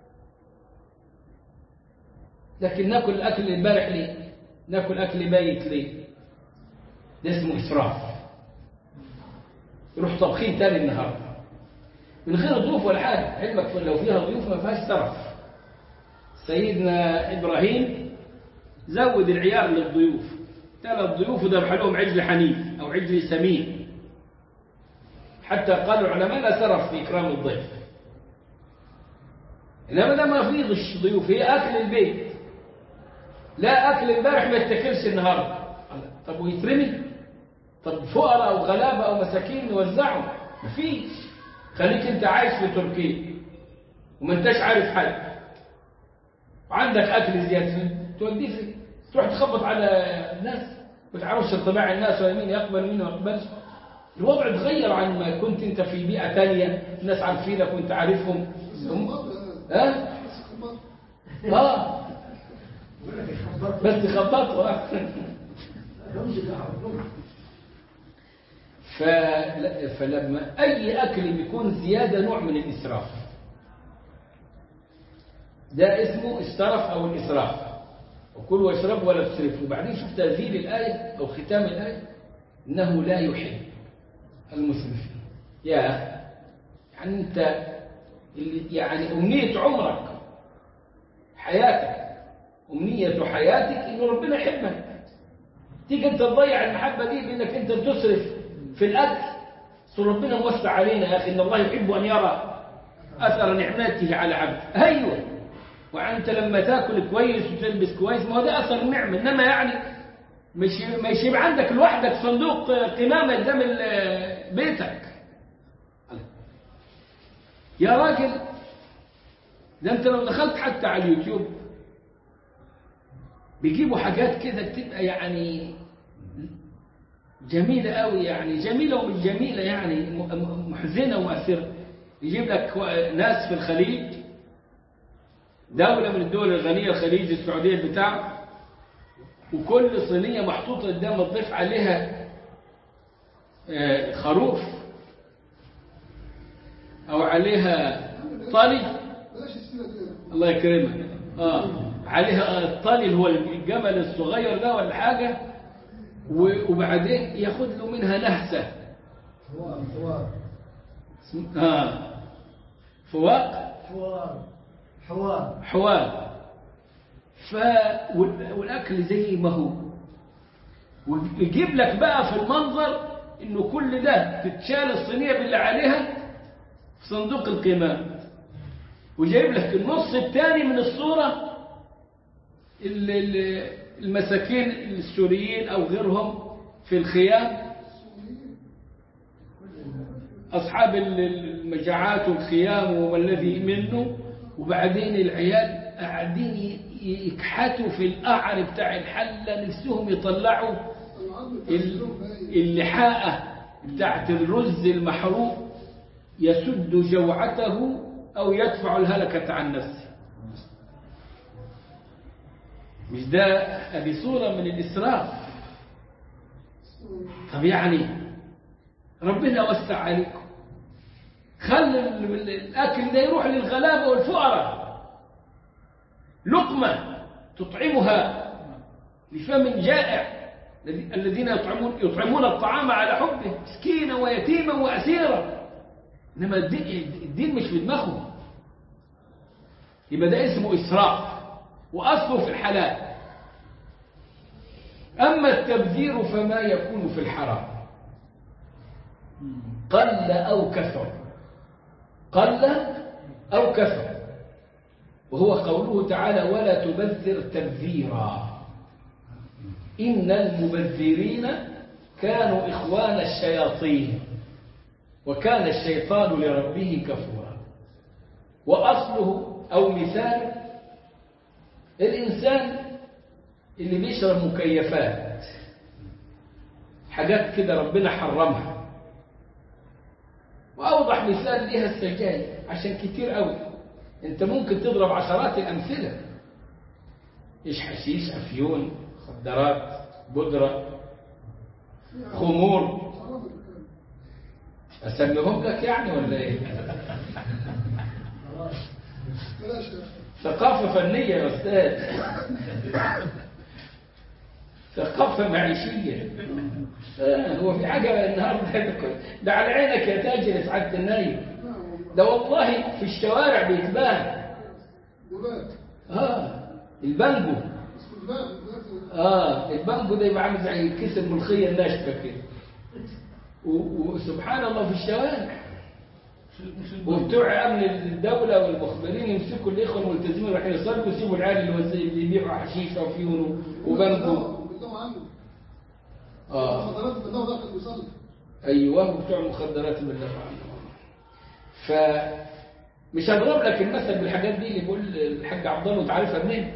B: لكن ناكل الأكل البارح ليه؟ ناكل أكل ميت ليه؟ ده اسمه إسراف. يروح طبخين تاني النهاردة من غير ضيوف ولا حاجة. علمك لو فيها ضيوف ما فيهاش ترف. سيدنا إبراهيم زود العيار للضيوف، 3 ضيوف وذبح لهم عجل حنيف أو عجل سمين، حتى قال العلماء لا سرف في إكرام الضيف. إنما ده ما فيه غش ضيوف، هي أكل البيت. لا أكل البارح ما يتاكلش النهارده. طب ويترمي؟ طب فقراء أو غلابة أو مساكين نوزعهم؟ مفيش. خليك أنت عايش في تركيا وما انتش عارف حد وعندك أكل زيادة، توديه فين؟ تروح تخبط على الناس وتعرفش طباع الناس ولا مين يقبل مين ما يقبلش. الوضع اتغير عن ما كنت انت في بيئة تانية، الناس عارفينك وانت عارفهم. بس خبطوا. فلما أي أكل بيكون زيادة نوع من الإسراف، ده اسمه السرف أو الإسراف. وكل واشرب ولا تسرفوا. وبعدين شوف تنزيل الآية أو ختام الآية، إنه لا يحب المسرفين. يعني أنت يعني أمنية عمرك حياتك، أمنية حياتك إنه ربنا يحبك. تيجي أنت تضيع المحبة دي بأنك أنت بتصرف في الأكل. ربنا موسع علينا يا أخي، إن الله يحب أن يرى أثر نعمته على عبده. أيوه، وأنت لما تاكل كويس وتلبس كويس ما هو ده أثر النعمة. إنما يعني مش يبقى عندك لوحدك صندوق قمامة قدام بيتك يا راجل. ده أنت لو دخلت حتى على اليوتيوب بيجيبوا حاجات كده بتبقى يعني جميلة قوي، يعني جميلة ومش جميلة، يعني محزنة ومؤثرة. يجيب لك ناس في الخليج، دولة من الدول الغنية، الخليج السعودية بتاع، وكل صينية محطوطة قدام الضيف عليها خروف أو عليها طالي، الله يكرمك، عليها الطالي اللي هو الجمل الصغير ده ولا حاجة، وبعدين ياخد له منها نهسة. حوار. والأكل زي ما هو، ويجيب لك بقى في المنظر إنه كل ده تتشال الصينية باللي عليها في صندوق القمام، وجايب لك النص الثاني من الصورة المساكين السوريين أو غيرهم في الخيام، أصحاب المجاعات والخيام والذي منه. وبعدين العيال قاعدين يكحتوا في القعر بتاع الحلة، نفسهم يطلعوا اللحاءة بتاعت الرز المحروق يسد جوعته أو يدفع الهلكة عن نفسه. مش ده هذه صورة من الإسراف؟ طب يعني ربنا وسع عليكم، خلي الأكل ده يروح للغلابة والفقراء، لقمة تطعمها لفم جائع، الذين يطعمون الطعام على حبه مسكينا ويتيما وأسيرا. إنما الدين مش في دماغهم، يبقى ده اسمه إسراف وأصله في الحلال. أما التبذير فما يكون في الحرام قل أو كثر، قل أو كثر، وهو قوله تعالى ولا تبذر تبذيرا إن المبذرين كانوا إخوان الشياطين وكان الشيطان لربه كفورا. وأصله أو مثال الإنسان اللي بيشرب مكيفات، حاجات كده ربنا حرمها. وأوضح مثال ليها السجاير، عشان كتير قوي انت ممكن تضرب عشرات الأمثلة، إيش حشيش، أفيون، مخدرات، بودرة، خمور، أسميهم لك يعني ولا إيه؟ ثقافة فنية يا أستاذ، ثقافة معيشية. هو في حاجة النهاردة ده على عينك يا تاجر سعادة النايم، ده والله في الشوارع بيتباع. البانجو، البانجو ده يبقى عامل زي كيس الملوخية الناشفة كده، وسبحان الله في الشوارع. وبتوع أمن الدولة والمخبرين يمسكوا الإخوة الملتزمين راح يصلوا ويسيبوا العيال اللي يبيعوا حشيش وفيون وبانجو.
C: المخدرات بالله داخل بيصلي.
B: ايوه، بتوع المخدرات بالله عنهم. فمش هضرب لك المثل بالحاجات دي اللي بيقول الحاج عبد الله انت عارفها منين.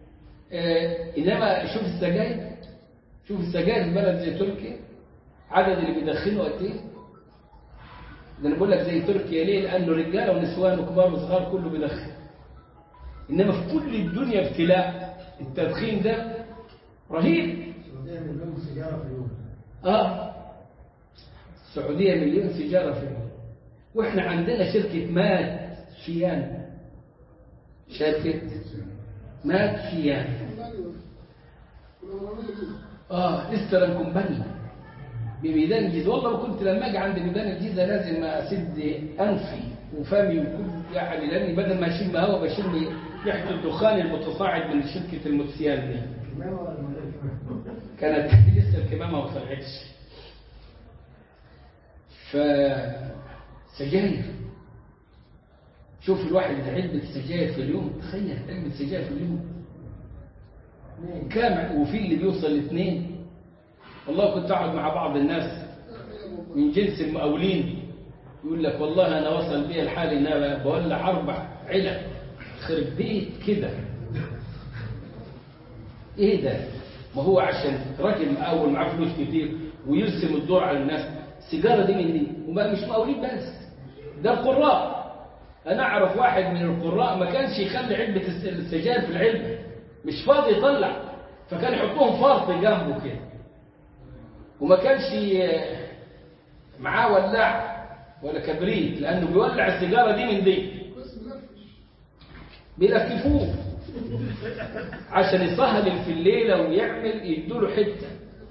B: انما شوف السجاير، شوف السجاير في بلد زي تركيا عدد اللي بيدخنوا قد ايه. ده انا بقول لك زي تركيا ليه؟ لانه رجاله ونسوان وكبار وصغار كله بيدخن. انما في كل الدنيا ابتلاء التدخين ده رهيب.
C: السعودية مليون سيجارة في اليوم.
B: السعودية مليون سيجارة في اليوم. واحنا عندنا شركة مات شيان، شركة مات شيان استرن كومباني بميدان الجيزة. والله ما كنت لما اجي عند ميدان الجيزة لازم اسد انفي وفمي وكل يعني، لاني بدل ما اشم هوا بشم ريحة الدخان المتصاعد من شركة الموتسيان دي. كانت لسه الكمامة ما طلعتش. فسجاير، شوف الواحد علبة سجاير في اليوم، تخيل علبة سجاير في اليوم كام، وفي اللي بيوصل ل2. والله كنت أقعد مع بعض الناس من جنس المقاولين يقول لك والله أنا وصل بي الحال إن أنا بولع 4 علب خرب بيت كده. إيه ده؟ ما هو عشان راجل مقاول معاه فلوس كتير ويرسم الدور على الناس. السيجارة دي من دي، وما مش مقاولين بس، ده القراء. أنا أعرف واحد من القراء ما كانش يخلي علبة السجاير في العلبة، مش فاضي يطلع، فكان يحطهم فرط جنبه كده، وما كانش معاه ولاع ولا كبريت لأنه بيولع السيجارة دي من دي، بيلففوه عشان يسهل في الليلة ويعمل يدوله حتة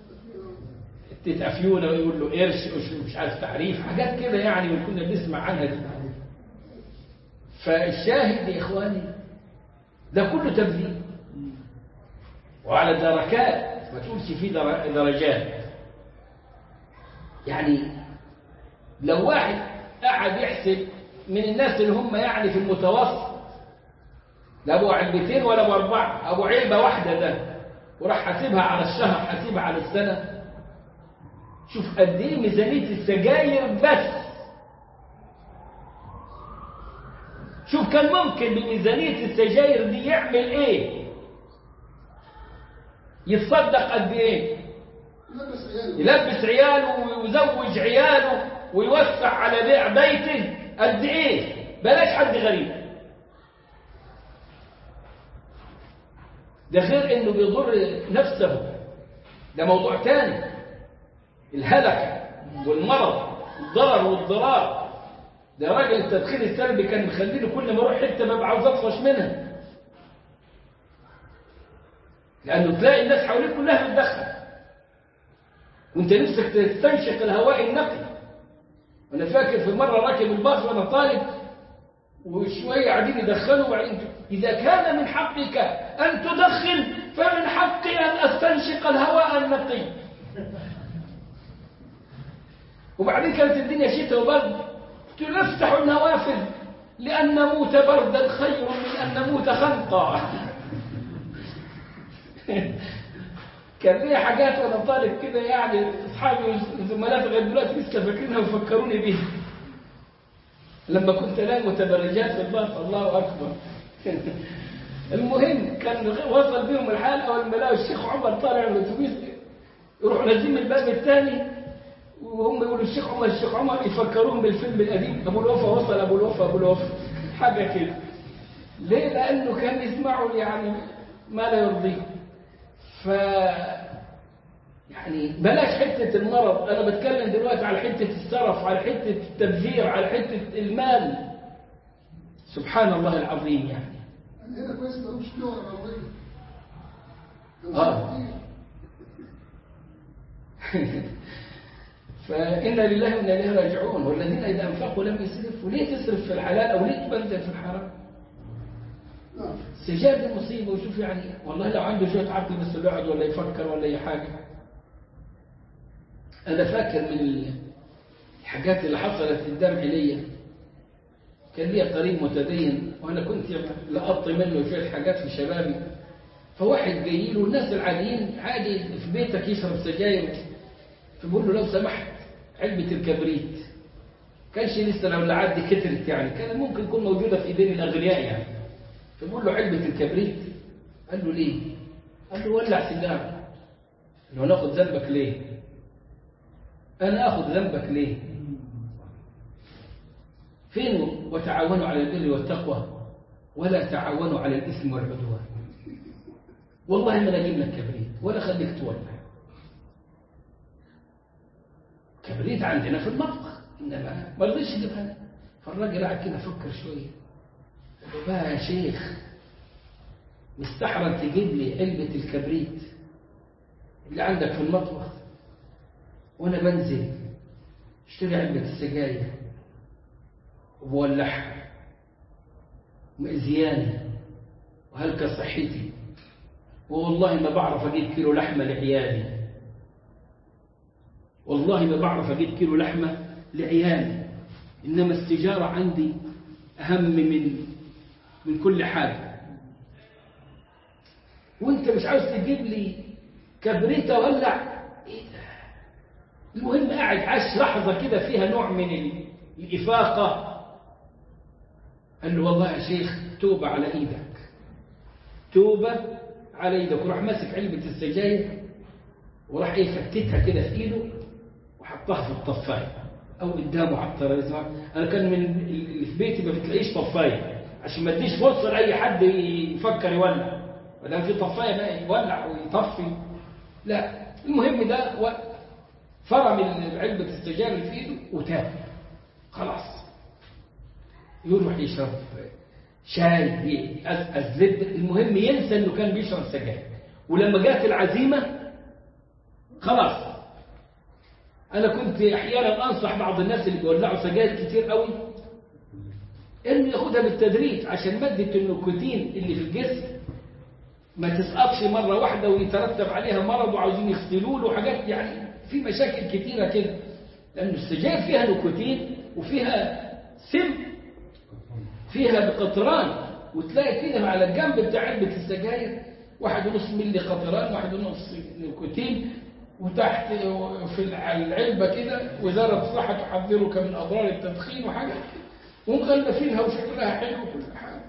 B: أفيونة ويقول له قرش مش عارف تعريف حاجات كده يعني، من كنا بنسمع عنها دي. فالشاهد يا إخواني ده كله تبذير وعلى دركات، ما تقولش فيه درجات. يعني لو واحد قاعد يحسب من الناس اللي هم يعني في المتوسط، لا أبو علبتين ولا أبو 4، أبو علبة واحدة ده، وراح حاسبها على الشهر حاسبها على السنة، شوف قد ايه ميزانية السجاير بس. شوف كان ممكن بميزانية السجاير دي يعمل ايه، يتصدق قد ايه، يلبس عياله ويزوج عياله ويوسع على بيع بيته قد ايه، بلاش حد غريب. ده غير انه بيضر نفسه، ده موضوع تاني، الهلكة والمرض والضرر والضرار. ده راجل التدخين السلبي كان مخليني كل ما اروح حته ببقى عاوز اطفش منها، لانه تلاقي الناس حواليك كلها بتدخن وانت نفسك تستنشق الهواء النقي. انا فاكر في مره راكب الباص وانا طالب وشويه قاعدين يدخنوا، وبعدين اذا كان من حقك ان تدخن فمن حقي ان استنشق الهواء النقي. وبعدين كانت الدنيا شتاء وبرد، قلت له نفتح النوافذ لأن نموت بردا خير من أن نموت خنقا. كان لي حاجات وأنا طالب كده يعني، أصحابي وزملاتي لغاية دلوقتي لسه فاكرينها وفكروني بيها. لما كنت ألاقي متبرجات في الباص، الله أكبر. المهم كان وصل بيهم الحال أول ما لقوا الشيخ عمر طالع من الأتوبيس يروحوا نازلين من الباب الثاني وهم يقولوا الشيخ عمر الشيخ عمر، يفكرون بالفيلم القديم أبو الوفا وصل أبو الوفا أبو الوفا حاجة كده. ليه؟ لأنه كان يسمعوا يعني ما لا يرضيه. يعني بلاش حتة المرض، أنا بتكلم دلوقتي على حتة السرف، على حتة التبذير، على حتة المال. سبحان الله العظيم يعني.
C: هنا كويس ما لهمش لغة عربية.
B: فإنا لله وإنا إليه راجعون. والذين إذا أنفقوا لم يسرفوا. ليه تسرف في الحلال أو ليه تبذل في الحرام؟ السجاير دي مصيبة. وشوف يعني والله لو عنده شوية عقل بس يقعد ولا يفكر ولا أي حاجة. أنا فاكر من الحاجات اللي حصلت قدام عينيا، كان لي قريب متدين وأنا كنت لأطي منه شوية حاجات في شبابي، فواحد جاي له، الناس العاديين عادي في بيتك يشرب سجاير فبقول له لو سمحت علبة الكبريت كانش لسه لو العاد دي كترت يعني كان ممكن تكون موجودة في ايدين الأغنياء يعني. فبقول له علبة الكبريت. قال له ليه؟ قال له ولع سيجارة. قال له ناخد ذنبك ليه؟ أنا أخذ ذنبك ليه؟ فين وتعاونوا على البر والتقوى ولا تعاونوا على الإثم والعدوان. والله ما أجيب لك كبريت ولا خليك تولع. كبريت عندنا في المطبخ إنما ما رضيش يجيبها لنا. فالراجل قاعد كده فكر شوية. قال له بقى يا شيخ مستحرم تجيب لي علبة الكبريت اللي عندك في المطبخ وأنا بنزل اشتري علبة السجاير وبولعها مأذياني وهلك صحتي والله ما بعرف أجيب كيلو لحمة لعيالي. والله ما بعرف أجيب كيلو لحمة لعيالي إنما السجارة عندي أهم من كل حاجة. وانت مش عاوز تجيب لي كبريتة ولع. ايه ده؟ المهم قاعد عاش لحظة كده فيها نوع من الإفاقة. قال له والله يا شيخ توبة على ايدك توبة على ايدك. وراح ماسك علبة السجاير وراح فتتها كده في ايده وحطها في الطفاية او قدامه على الترابيزة. انا كان من اللي في بيتي ما بتلاقيش طفاية عشان ما اديش فرصة لاي حد يفكر يولع. ما دام في طفايه بقى يولع ويطفي. لا المهم ده فرم علبه السجاير اللي في ايده وتاب خلاص. يروح يشرب شاي الزبده. المهم ينسى انه كان بيشرب سجاير. ولما جات العزيمه خلاص. انا كنت احيانا انصح بعض الناس اللي بيولعوا سجاير كتير قوي انه ياخدها بالتدريج عشان ماده النيكوتين اللي في الجسم ما تسقطش مرة واحدة ويترتب عليها مرض وعاوزين يغسلوا له حاجات. يعني في مشاكل كتيرة كده لأن السجاير فيها نيكوتين وفيها سم فيها بقطران. وتلاقي كده على الجنب بتاع علبة السجاير 1.5 مللي قطران 1.5 نيكوتين. وتحت في العلبة كده وزارة الصحة تحذرك من أضرار التدخين وحاجات كده ومغلفينها وشكلها حلو وكل حاجة.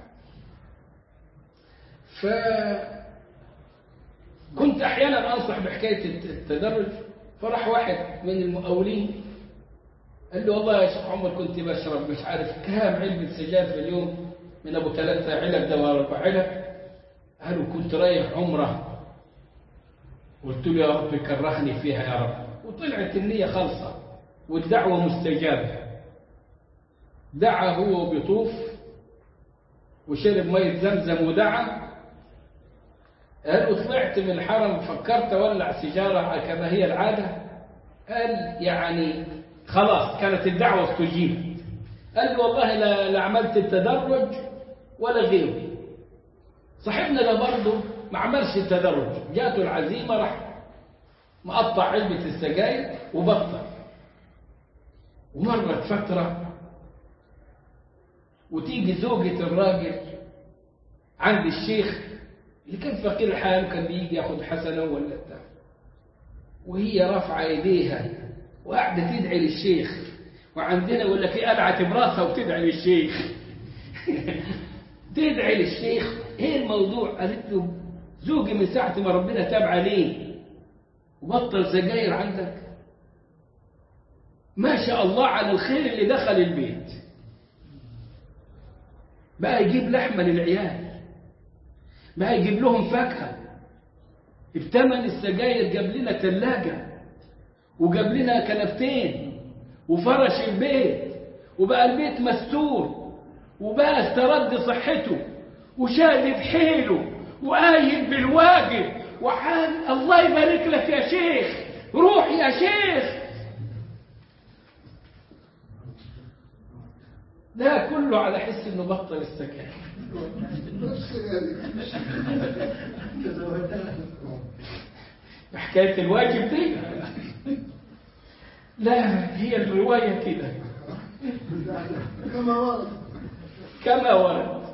B: فكنت أحيانا أنصح بحكاية التدرج. فراح واحد من المقاولين قال له والله يا شيخ عمر كنت بشرب مش عارف كام علبة سجاير في اليوم من أبو 3 علب ده 4 علب. قالوا كنت رايح عمره قلت له يا رب كرهني فيها يا رب. وطلعت النية خالصة والدعوة مستجابة. دعا هو بيطوف وشرب مية زمزم ودعا. قال طلعت من الحرم فكرت أولع سيجارة كما هي العادة. قال يعني خلاص كانت الدعوة استجيبت. قال له والله لا عملت التدرج ولا غيره. صاحبنا ده برضه ما عملش التدرج. جاته العزيمة راح مقطع علبة السجاير وبطل. ومرت فترة وتيجي زوجة الراجل عند الشيخ اللي كان فقير الحال كان بيجي ياخد حسنة ولا بتاع وهي رافعة ايديها وقاعدة تدعي للشيخ. وعندنا ولا في قلعة براسها وتدعي للشيخ تدعي للشيخ. ايه الموضوع؟ قالت له زوجي من ساعة ما ربنا تاب عليه وبطل سجاير عندك ما شاء الله على الخير اللي دخل البيت. بقى يجيب لحمة للعيال بقى يجيب لهم فاكهة. بثمن السجاير جاب لنا ثلاجة وجاب لنا كنفتين وفرش البيت وبقى البيت مستور وبقى استرد صحته وشادد حيله وقايم بالواجب وحال. الله يبارك لك يا شيخ روح يا شيخ. ده كله على حس انه بطل السجاير. حكاية الواجب دي لا هي الرواية كده كما ورد.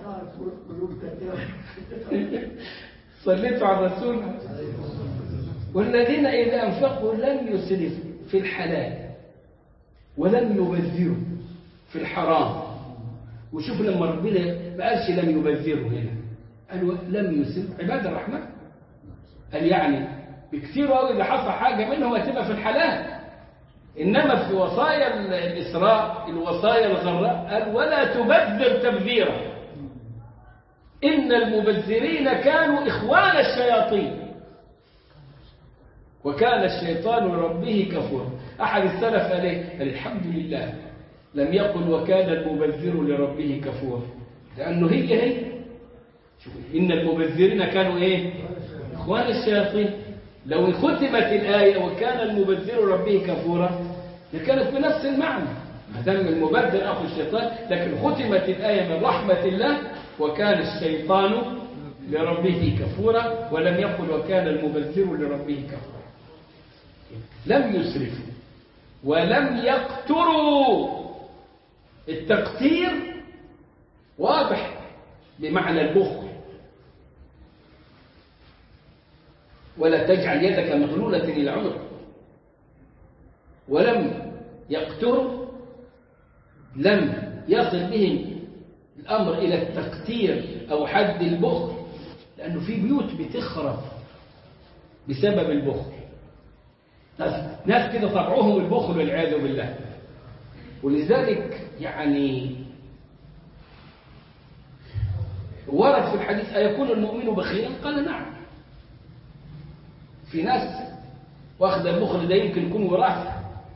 B: صليتوا على الرسول. والذين إذا أنفقوا لم يسرفوا في الحلال ولم يبذره في الحرام. وشوف لما ربنا ما قالش لم يبذره هنا، قال لم يسرف. عباد الرحمن قال يعني بكثير قوي إذا حصل حاجة منه هتبقى في الحلال، إنما في وصايا الإسراء الوصايا الغراء قال ولا تبذر تبذيرا إن المبذرين كانوا إخوان الشياطين وكان الشيطان لربه كفورا. أحد السلف قال إيه؟ قال الحمد لله لم يقل وكان المبذر لربه كفورا، لأنه هي شوف إن المبذرين كانوا إيه؟ إخوان الشياطين. لو ختمت الآية وكان المبذر ربه كفورا لكانت بنفس المعنى، ما دام المبذر أخو الشيطان، لكن ختمت الآية من رحمة الله وكان الشيطان لربه كفورا، ولم يقل وكان المبذر لربه كفورا. لم يسرفوا ولم يقتروا. التقتير واضح بمعنى البخل، ولا تجعل يدك مغلولة إلى عنق. ولم يقتروا لم يصل بهم الأمر إلى التقتير أو حد البخل، لأنه في بيوت بتخرب بسبب البخل. ناس كده طبعهم البخل والعياذ بالله. ولذلك يعني ورد في الحديث أيكون المؤمن بخيلا؟ قال نعم. في ناس واخد البخل ده يمكن يكون وراثة.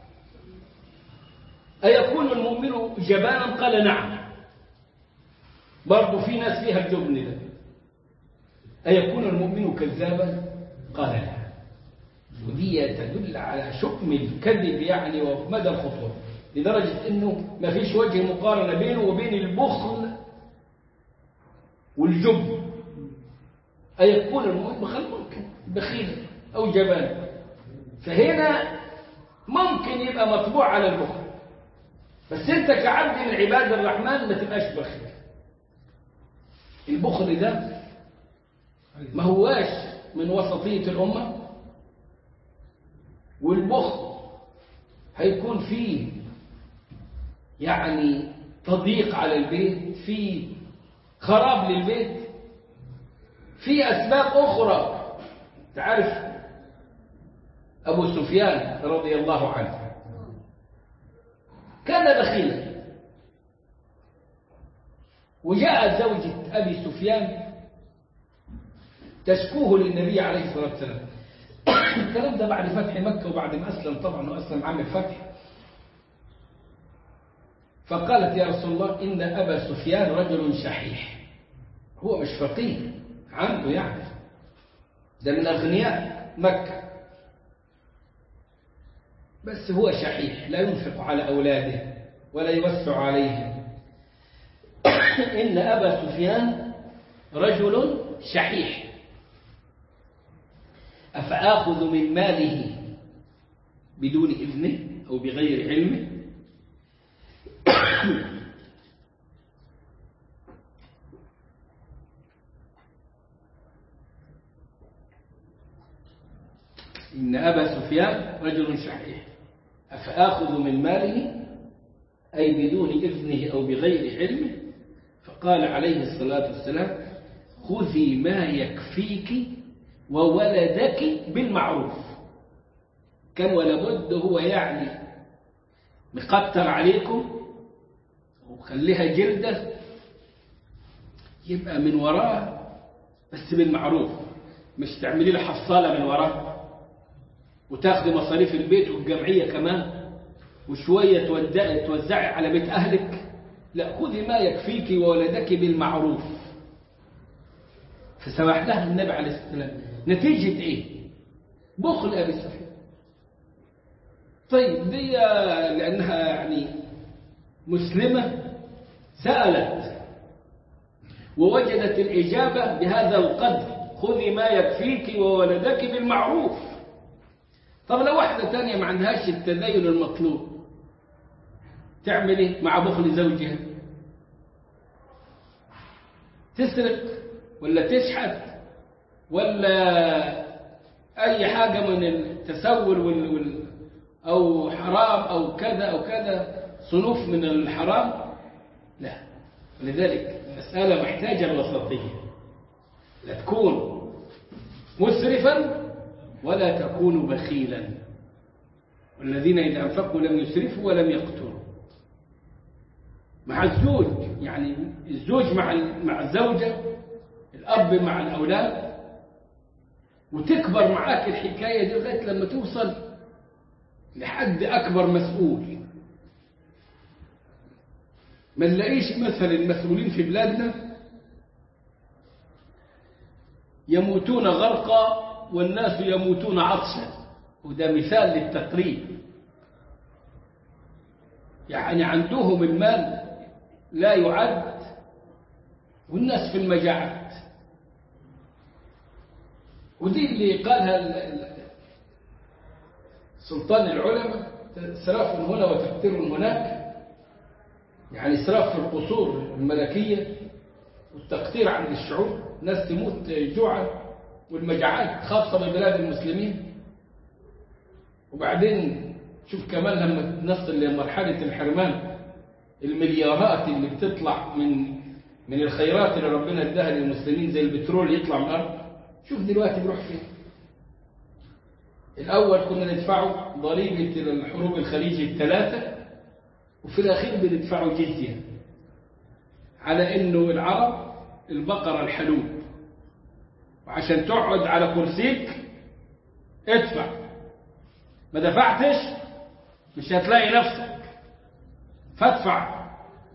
B: أيكون المؤمن جبانا؟ قال نعم. برضو في ناس فيها الجبن ده. أيكون المؤمن كذابا؟ قال لا. ودي تدل على شؤم الكذب يعني ومدى الخطورة، لدرجة أنه ما فيش وجه مقارنة بينه وبين البخل والجبن. أيكون المؤمن بخيل؟ ممكن بخيل أو جبان، فهنا ممكن يبقى مطبوع على البخل، بس أنت كعبد من عباد الرحمن ما تبقاش بخيل. البخل ده ما هواش من وسطية الأمة، والبخل هيكون فيه يعني تضييق على البيت، فيه خراب للبيت، فيه أسباب أخرى. تعرف أبو سفيان رضي الله عنه كان بخيلا، وجاءت زوجة أبي سفيان تشكوه للنبي عليه الصلاة والسلام. الكلام ده بعد فتح مكة وبعد ما أسلم طبعا، وأسلم عام الفتح. فقالت يا رسول الله إن أبا سفيان رجل شحيح، هو مش فقير عنده يعني، ده من أغنياء مكة، بس هو شحيح لا ينفق على أولاده ولا يوسع عليهم. إن أبا سفيان رجل شحيح أفآخذ من ماله بدون إذنه أو بغير علمه؟ إن أبا سفيان رجل شحيح أفآخذ من ماله أي بدون إذنه أو بغير علمه؟ فقال عليه الصلاة والسلام خذي ما يكفيك وولدك بالمعروف. كان ولا بد هو يعني مقتر عليكم وخليها جلدة يبقى من وراه، بس بالمعروف، مش تعملي له حصالة من وراه وتاخذي مصاريف البيت والجمعية كمان وشوية توزعي على بيت أهلك. لا، خذي ما يكفيك وولدك بالمعروف. فسمح لها النبي عليه الصلاة والسلام. نتيجة إيه؟ بخل أبي سفيان. طيب دي لأنها يعني مسلمة سألت ووجدت الإجابة بهذا القدر، خذي ما يكفيك وولدك بالمعروف. طب لو واحدة تانية ما عندهاش التدين المطلوب تعمل إيه مع بخل زوجها؟ تسرق ولا تشحت ولا أي حاجة من التسول أو حرام أو كذا أو كذا صنوف من الحرام، لا. لذلك المسألة محتاجة الوسطية، لا تكون مسرفا ولا تكون بخيلا. والذين إذا أنفقوا لم يسرفوا ولم يقتروا. مع الزوج، يعني الزوج مع الزوجة، الأب مع الأولاد، وتكبر معاك الحكاية دي لغاية لما توصل لحد أكبر مسؤول. ما نلاقيش مثلا المسؤولين في بلادنا يموتون غرقا والناس يموتون عطشا، وده مثال للتقريب. يعني عندهم المال لا يعد والناس في المجاعات. ودي اللي قالها سلطان العلماء: إسراف هنا وتقتير هناك. يعني إسراف في القصور الملكية والتقتير عند الشعوب، ناس تموت جوعا، والمجاعات خاصة ببلاد المسلمين. وبعدين شوف كمان لما نصل لمرحلة الحرمان، المليارات اللي بتطلع من الخيرات اللي ربنا اداها للمسلمين زي البترول يطلع من الأرض، شوف دلوقتي بيروح فين. الأول كنا ندفعوا ضريبة الحروب الخليج 3، وفي الأخير بندفعوا جزية على إنه العرب البقرة الحلوب، وعشان تقعد على كرسيك ادفع، ما دفعتش مش هتلاقي نفسك، فادفع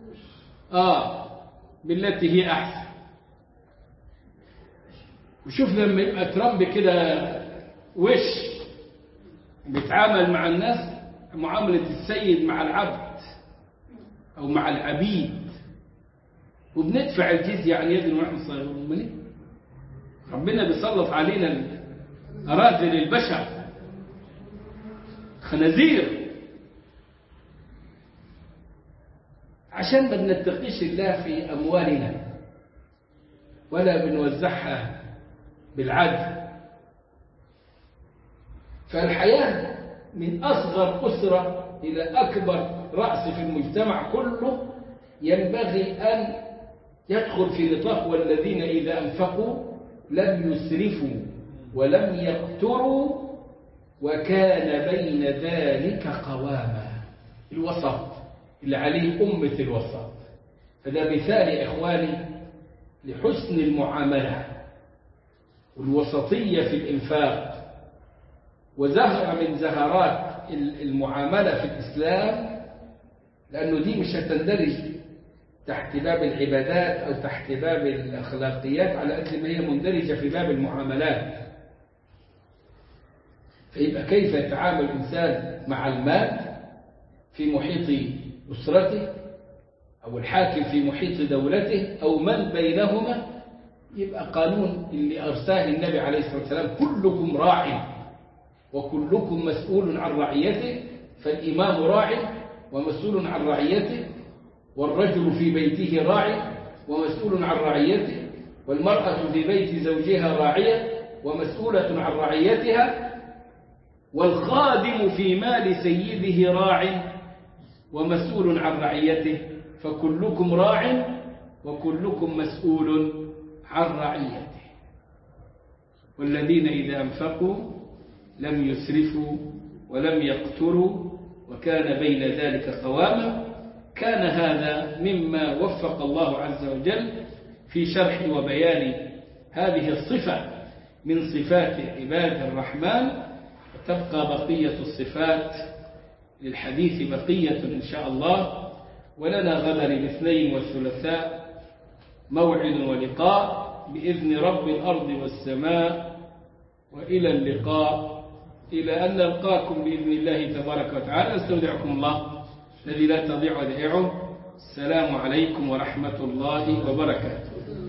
B: بالتي هي أحسن. وشوف لما يبقى ترامب كده وش بيتعامل مع الناس معاملة السيد مع العبد أو مع العبيد، وبندفع الجزية عن يد ونحن صاغرون. ربنا بيسلط علينا أراذل البشر، خنازير، عشان ما بنتقيش الله في أموالنا ولا بنوزعها بالعدل. فالحياة من أصغر أسرة إلى أكبر رأس في المجتمع كله ينبغي أن يدخل في نطاق: والذين إذا أنفقوا لم يسرفوا ولم يقتروا وكان بين ذلك قواما. الوسط اللي عليه أمة الوسط. فده مثال يا إخواني لحسن المعاملة والوسطية في الإنفاق، وزهرة من زهرات المعاملة في الإسلام، لأنه دي مش هتندرج تحت باب العبادات أو تحت باب الأخلاقيات على قد ما هي مندرجة في باب المعاملات. فيبقى كيف يتعامل الإنسان مع المال في محيط أسرته أو الحاكم في محيط دولته أو من بينهما. يبقى قانون اللي أرساه النبي عليه الصلاة والسلام: كلكم راع وكلكم مسؤول عن رعيته. فالإمام راع ومسؤول عن رعيته، والرجل في بيته راع ومسؤول عن رعيته، والمرأة في بيت زوجها راعية ومسؤولة عن رعيتها، والخادم في مال سيده راع ومسؤول عن رعيته. فكلكم راع وكلكم مسؤول عن رعيته. والذين إذا أنفقوا لم يسرفوا ولم يقتروا وكان بين ذلك قواما. كان هذا مما وفق الله عز وجل في شرح وبيان هذه الصفة من صفات عباد الرحمن. وتبقى بقية الصفات للحديث بقية إن شاء الله. ولنا غدا الاثنين والثلاثاء موعد ولقاء بإذن رب الأرض والسماء. وإلى اللقاء، إلى أن نلقاكم بإذن الله تبارك وتعالى. استودعكم الله الذي لا تضيع ودائعه. السلام عليكم ورحمة الله وبركاته.